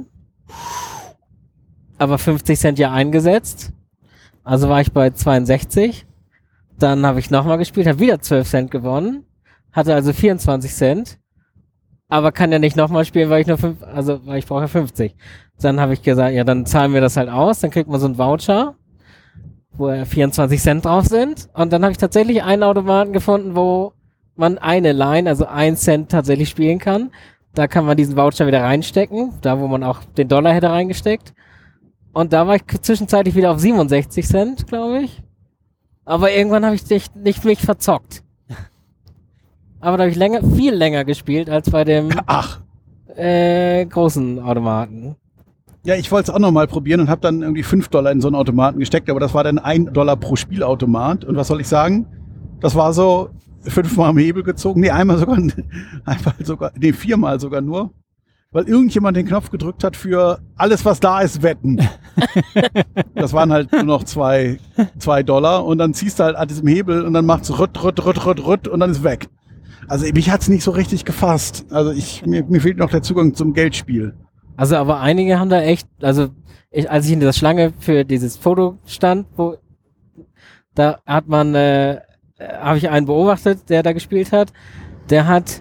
Aber fünfzig Cent ja eingesetzt. Also war ich bei zweiundsechzig. Dann habe ich nochmal gespielt, habe wieder zwölf Cent gewonnen. Hatte also vierundzwanzig Cent. Aber kann ja nicht nochmal spielen, weil ich nur fünf, also weil ich brauche ja fünfzig. Dann habe ich gesagt, ja, dann zahlen wir das halt aus. Dann kriegt man so einen Voucher, wo vierundzwanzig Cent drauf sind. Und dann habe ich tatsächlich einen Automaten gefunden, wo man eine Line, also ein Cent tatsächlich spielen kann. Da kann man diesen Voucher wieder reinstecken, da wo man auch den Dollar hätte reingesteckt. Und da war ich zwischenzeitlich wieder auf siebenundsechzig Cent, glaube ich. Aber irgendwann habe ich nicht, nicht mich verzockt. Aber da habe ich länger, viel länger gespielt als bei dem Ach. Äh, großen Automaten. Ja, ich wollte es auch noch mal probieren und habe dann irgendwie fünf Dollar in so einen Automaten gesteckt, aber das war dann ein Dollar pro Spielautomat. Und was soll ich sagen? Das war so fünfmal am Hebel gezogen. Nee, einmal sogar, einmal sogar, nee, viermal sogar nur. Weil irgendjemand den Knopf gedrückt hat für alles, was da ist, wetten. Das waren halt nur noch zwei, zwei Dollar und dann ziehst du halt an diesem Hebel und dann macht's rütt, rütt, rütt, rütt, rütt und dann ist weg. Also mich hat's nicht so richtig gefasst. Also ich, mir, mir fehlt noch der Zugang zum Geldspiel. Also aber einige haben da echt, also ich, als ich in dieser Schlange für dieses Foto stand, wo da hat man, äh, habe ich einen beobachtet, der da gespielt hat, der hat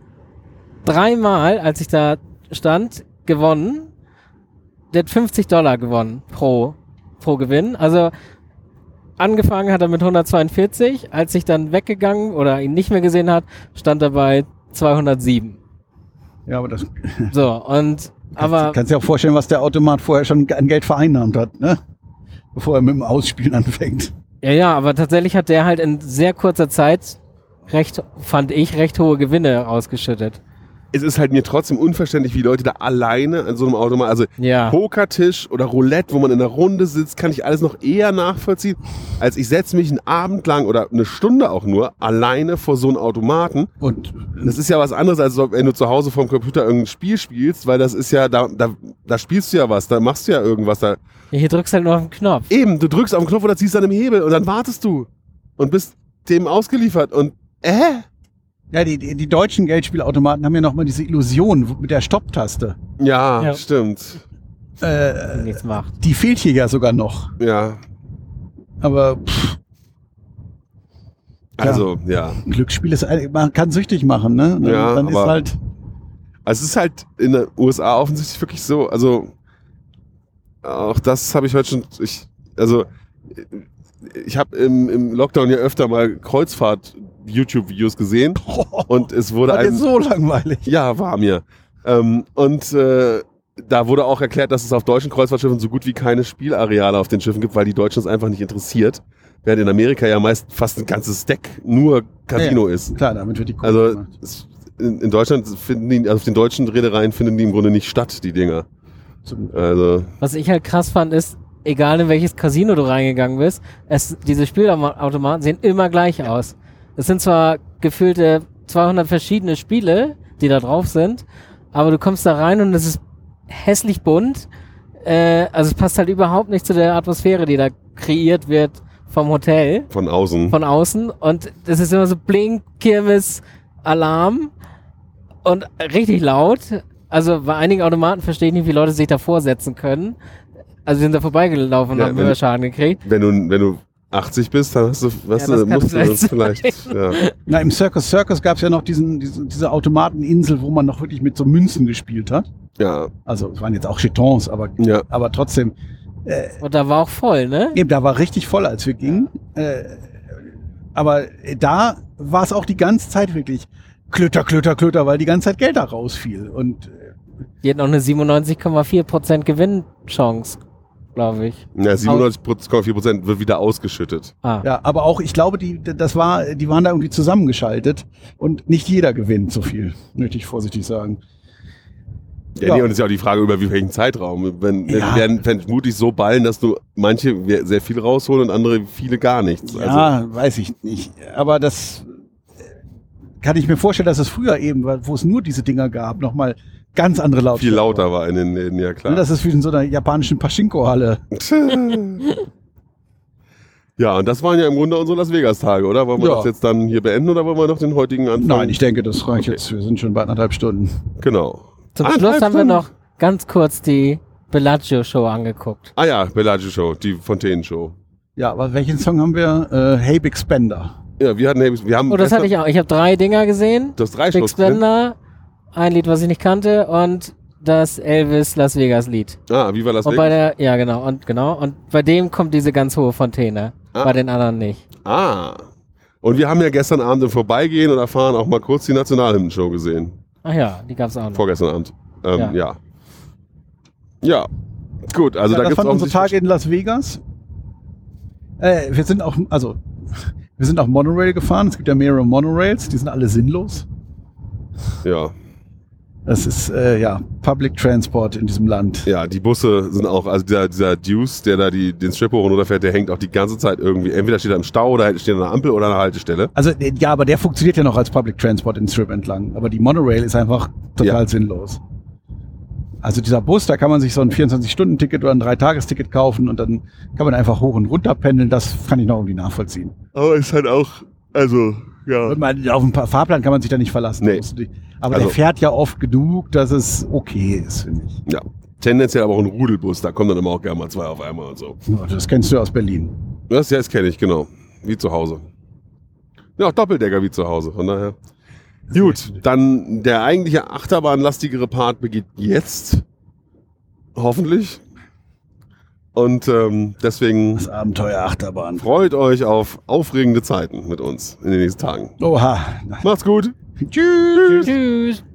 dreimal, als ich da stand, gewonnen. Der hat fünfzig Dollar gewonnen pro, pro Gewinn. Also angefangen hat er mit hundertzweiundvierzig, als ich dann weggegangen oder ihn nicht mehr gesehen hat, stand er bei zweihundertsieben. Ja, aber das... So, und aber... Du kannst dir auch vorstellen, was der Automat vorher schon an Geld vereinnahmt hat, ne? Bevor er mit dem Ausspielen anfängt. Ja, ja, aber tatsächlich hat der halt in sehr kurzer Zeit recht, fand ich, recht hohe Gewinne ausgeschüttet. Es ist halt mir trotzdem unverständlich, wie Leute da alleine an so einem Automat, also Ja. Pokertisch oder Roulette, wo man in der Runde sitzt, kann ich alles noch eher nachvollziehen, als ich setze mich einen Abend lang oder eine Stunde auch nur alleine vor so einem Automaten. Und Das ist ja was anderes, als wenn du zu Hause vorm Computer irgendein Spiel spielst, weil das ist ja, da, da, da spielst du ja was, da machst du ja irgendwas. Da. Ja, hier drückst du halt nur auf den Knopf. Eben, du drückst auf den Knopf oder ziehst an dem Hebel und dann wartest du und bist dem ausgeliefert und äh? ja, die, die, die deutschen Geldspielautomaten haben ja noch mal diese Illusion mit der Stopptaste. Ja, Ja. stimmt. Äh, Nichts macht. die fehlt hier ja sogar noch. Ja, Aber pff, also, ja. ein Glücksspiel ist, man kann süchtig machen, ne? Dann, Ja, dann ist aber- halt, Also es ist halt in den U S A offensichtlich wirklich so, also auch das habe ich heute schon, ich, also ich habe im, im Lockdown ja öfter mal Kreuzfahrt-YouTube-Videos gesehen und es wurde war dir ein, so langweilig. ja, war mir. Ähm, und äh, da wurde auch erklärt, dass es auf deutschen Kreuzfahrtschiffen so gut wie keine Spielareale auf den Schiffen gibt, weil die Deutschen es einfach nicht interessiert. Während in Amerika ja meist fast ein ganzes Deck nur Casino Ja, ist. Klar, damit wird die Kohle Also gemacht. es, in, in Deutschland finden die, also auf den deutschen Reedereien finden die im Grunde nicht statt, die Dinger. Zum- Also, Was ich halt krass fand, ist, egal in welches Casino du reingegangen bist, es, diese Spielautomaten sehen immer gleich aus. Es sind zwar gefühlte zweihundert verschiedene Spiele, die da drauf sind, aber du kommst da rein und es ist hässlich bunt. Äh, also es passt halt überhaupt nicht zu der Atmosphäre, die da kreiert wird vom Hotel, von außen. von außen. Und das ist immer so Blink, Kirmes, Alarm und richtig laut. Also bei einigen Automaten verstehe ich nicht, wie Leute sich da vorsetzen können. Also wir sind da vorbeigelaufen und Ja, haben wenn- immer Schaden gekriegt. wenn du, wenn du achtzig bist, dann hast du, weißt Ja, das du, kann musst du das vielleicht vielleicht, ja. Na, im Circus Circus gab es ja noch diesen, diesen, diese Automateninsel, wo man noch wirklich mit so Münzen gespielt hat. Ja. Also es waren jetzt auch Jetons, aber, Ja. aber trotzdem. Äh, Und da war auch voll, ne? eben, da war richtig voll, als wir gingen. Äh, aber da war es auch die ganze Zeit wirklich Klöter, Klöter, Klöter, weil die ganze Zeit Geld da rausfiel. Und äh, Die hat noch eine siebenundneunzig Komma vier Prozent Gewinnchance, glaube ich. Ja, siebenundneunzig Komma vier Prozent wird wieder ausgeschüttet. Ah. ja, aber auch, ich glaube, die, das war, die waren da irgendwie zusammengeschaltet und nicht jeder gewinnt so viel, möchte ich vorsichtig sagen. Ja, Ja. Nee, und es ist ja auch die Frage, über wie welchen Zeitraum. Wenn, Ja. Die werden vermutlich so ballen, dass du manche sehr viel rausholen und andere viele gar nichts. Also, Ja, weiß ich nicht. Aber das äh, kann ich mir vorstellen, dass es früher eben, wo es nur diese Dinger gab, nochmal ganz andere Lautstärke viel lauter war in den Läden, ja klar. Das ist wie in so einer japanischen Pachinko-Halle. Ja, und das waren ja im Grunde unsere Las Vegas-Tage, oder? Wollen wir Ja. das jetzt dann hier beenden oder wollen wir noch den heutigen anfangen? Nein, ich denke, das reicht Okay. jetzt. Wir sind schon bei anderthalb Stunden. Genau. Zum Anderthalb Schluss haben wir Stunden. noch ganz kurz die Bellagio-Show angeguckt. Ah ja, Bellagio Show, die Fontänen-Show. Ja, aber welchen Song haben wir? Äh, hey Big Spender. Ja, wir hatten, wir haben Oh, das hatte ich auch. Ich habe drei Dinger gesehen. das drei Big Shows drin. Spender, ein Lied, was ich nicht kannte, und das Elvis Las Vegas Lied. Ah, Viva Las Und bei Vegas. der, ja genau, und genau, und bei dem kommt diese ganz hohe Fontäne. Ah. Bei den anderen nicht. Ah. Und wir haben ja gestern Abend im Vorbeigehen oder fahren auch mal kurz die Nationalhymnen-Show gesehen. Ach ja, die gab's auch noch. Vorgestern Abend. Ähm, ja. Ja. ja. Ja. Gut, also ja, da das gibt es waren unsere Tage in Las Vegas. Äh, wir sind auch, also, wir sind auch Monorail gefahren. Es gibt ja mehrere Monorails, die sind alle sinnlos. Ja. Das ist, äh, ja, Public Transport in diesem Land. Ja, die Busse sind auch, also dieser, dieser Deuce, der da die, den Strip hoch und runter fährt, der hängt auch die ganze Zeit irgendwie, entweder steht er im Stau oder steht an einer Ampel oder an einer Haltestelle. Also, äh, ja, aber der funktioniert ja noch als Public Transport in Strip entlang. Aber die Monorail ist einfach total Ja. sinnlos. Also dieser Bus, da kann man sich so ein vierundzwanzig-Stunden-Ticket oder ein Drei-Tages-Ticket kaufen und dann kann man einfach hoch und runter pendeln. Das kann ich noch irgendwie nachvollziehen. Aber ist halt auch, also, ja. Und man, auf einen Fahrplan kann man sich da nicht verlassen. Nee. Musst du dich- Aber Also- der fährt ja oft genug, dass es okay ist, finde ich. Ja. Tendenziell aber auch ein Rudelbus, da kommen dann immer auch gerne mal zwei auf einmal und so. Ja, das kennst du aus Berlin. Das, ja, das kenne ich, genau. Wie zu Hause. Ja, auch Doppeldecker wie zu Hause, von daher. Gut, dann der eigentliche achterbahnlastigere Part beginnt jetzt. Hoffentlich. Und ähm, deswegen Das Abenteuer Achterbahn. freut euch auf aufregende Zeiten mit uns in den nächsten Tagen. Oha. Macht's gut. Tschüss. Tschüss.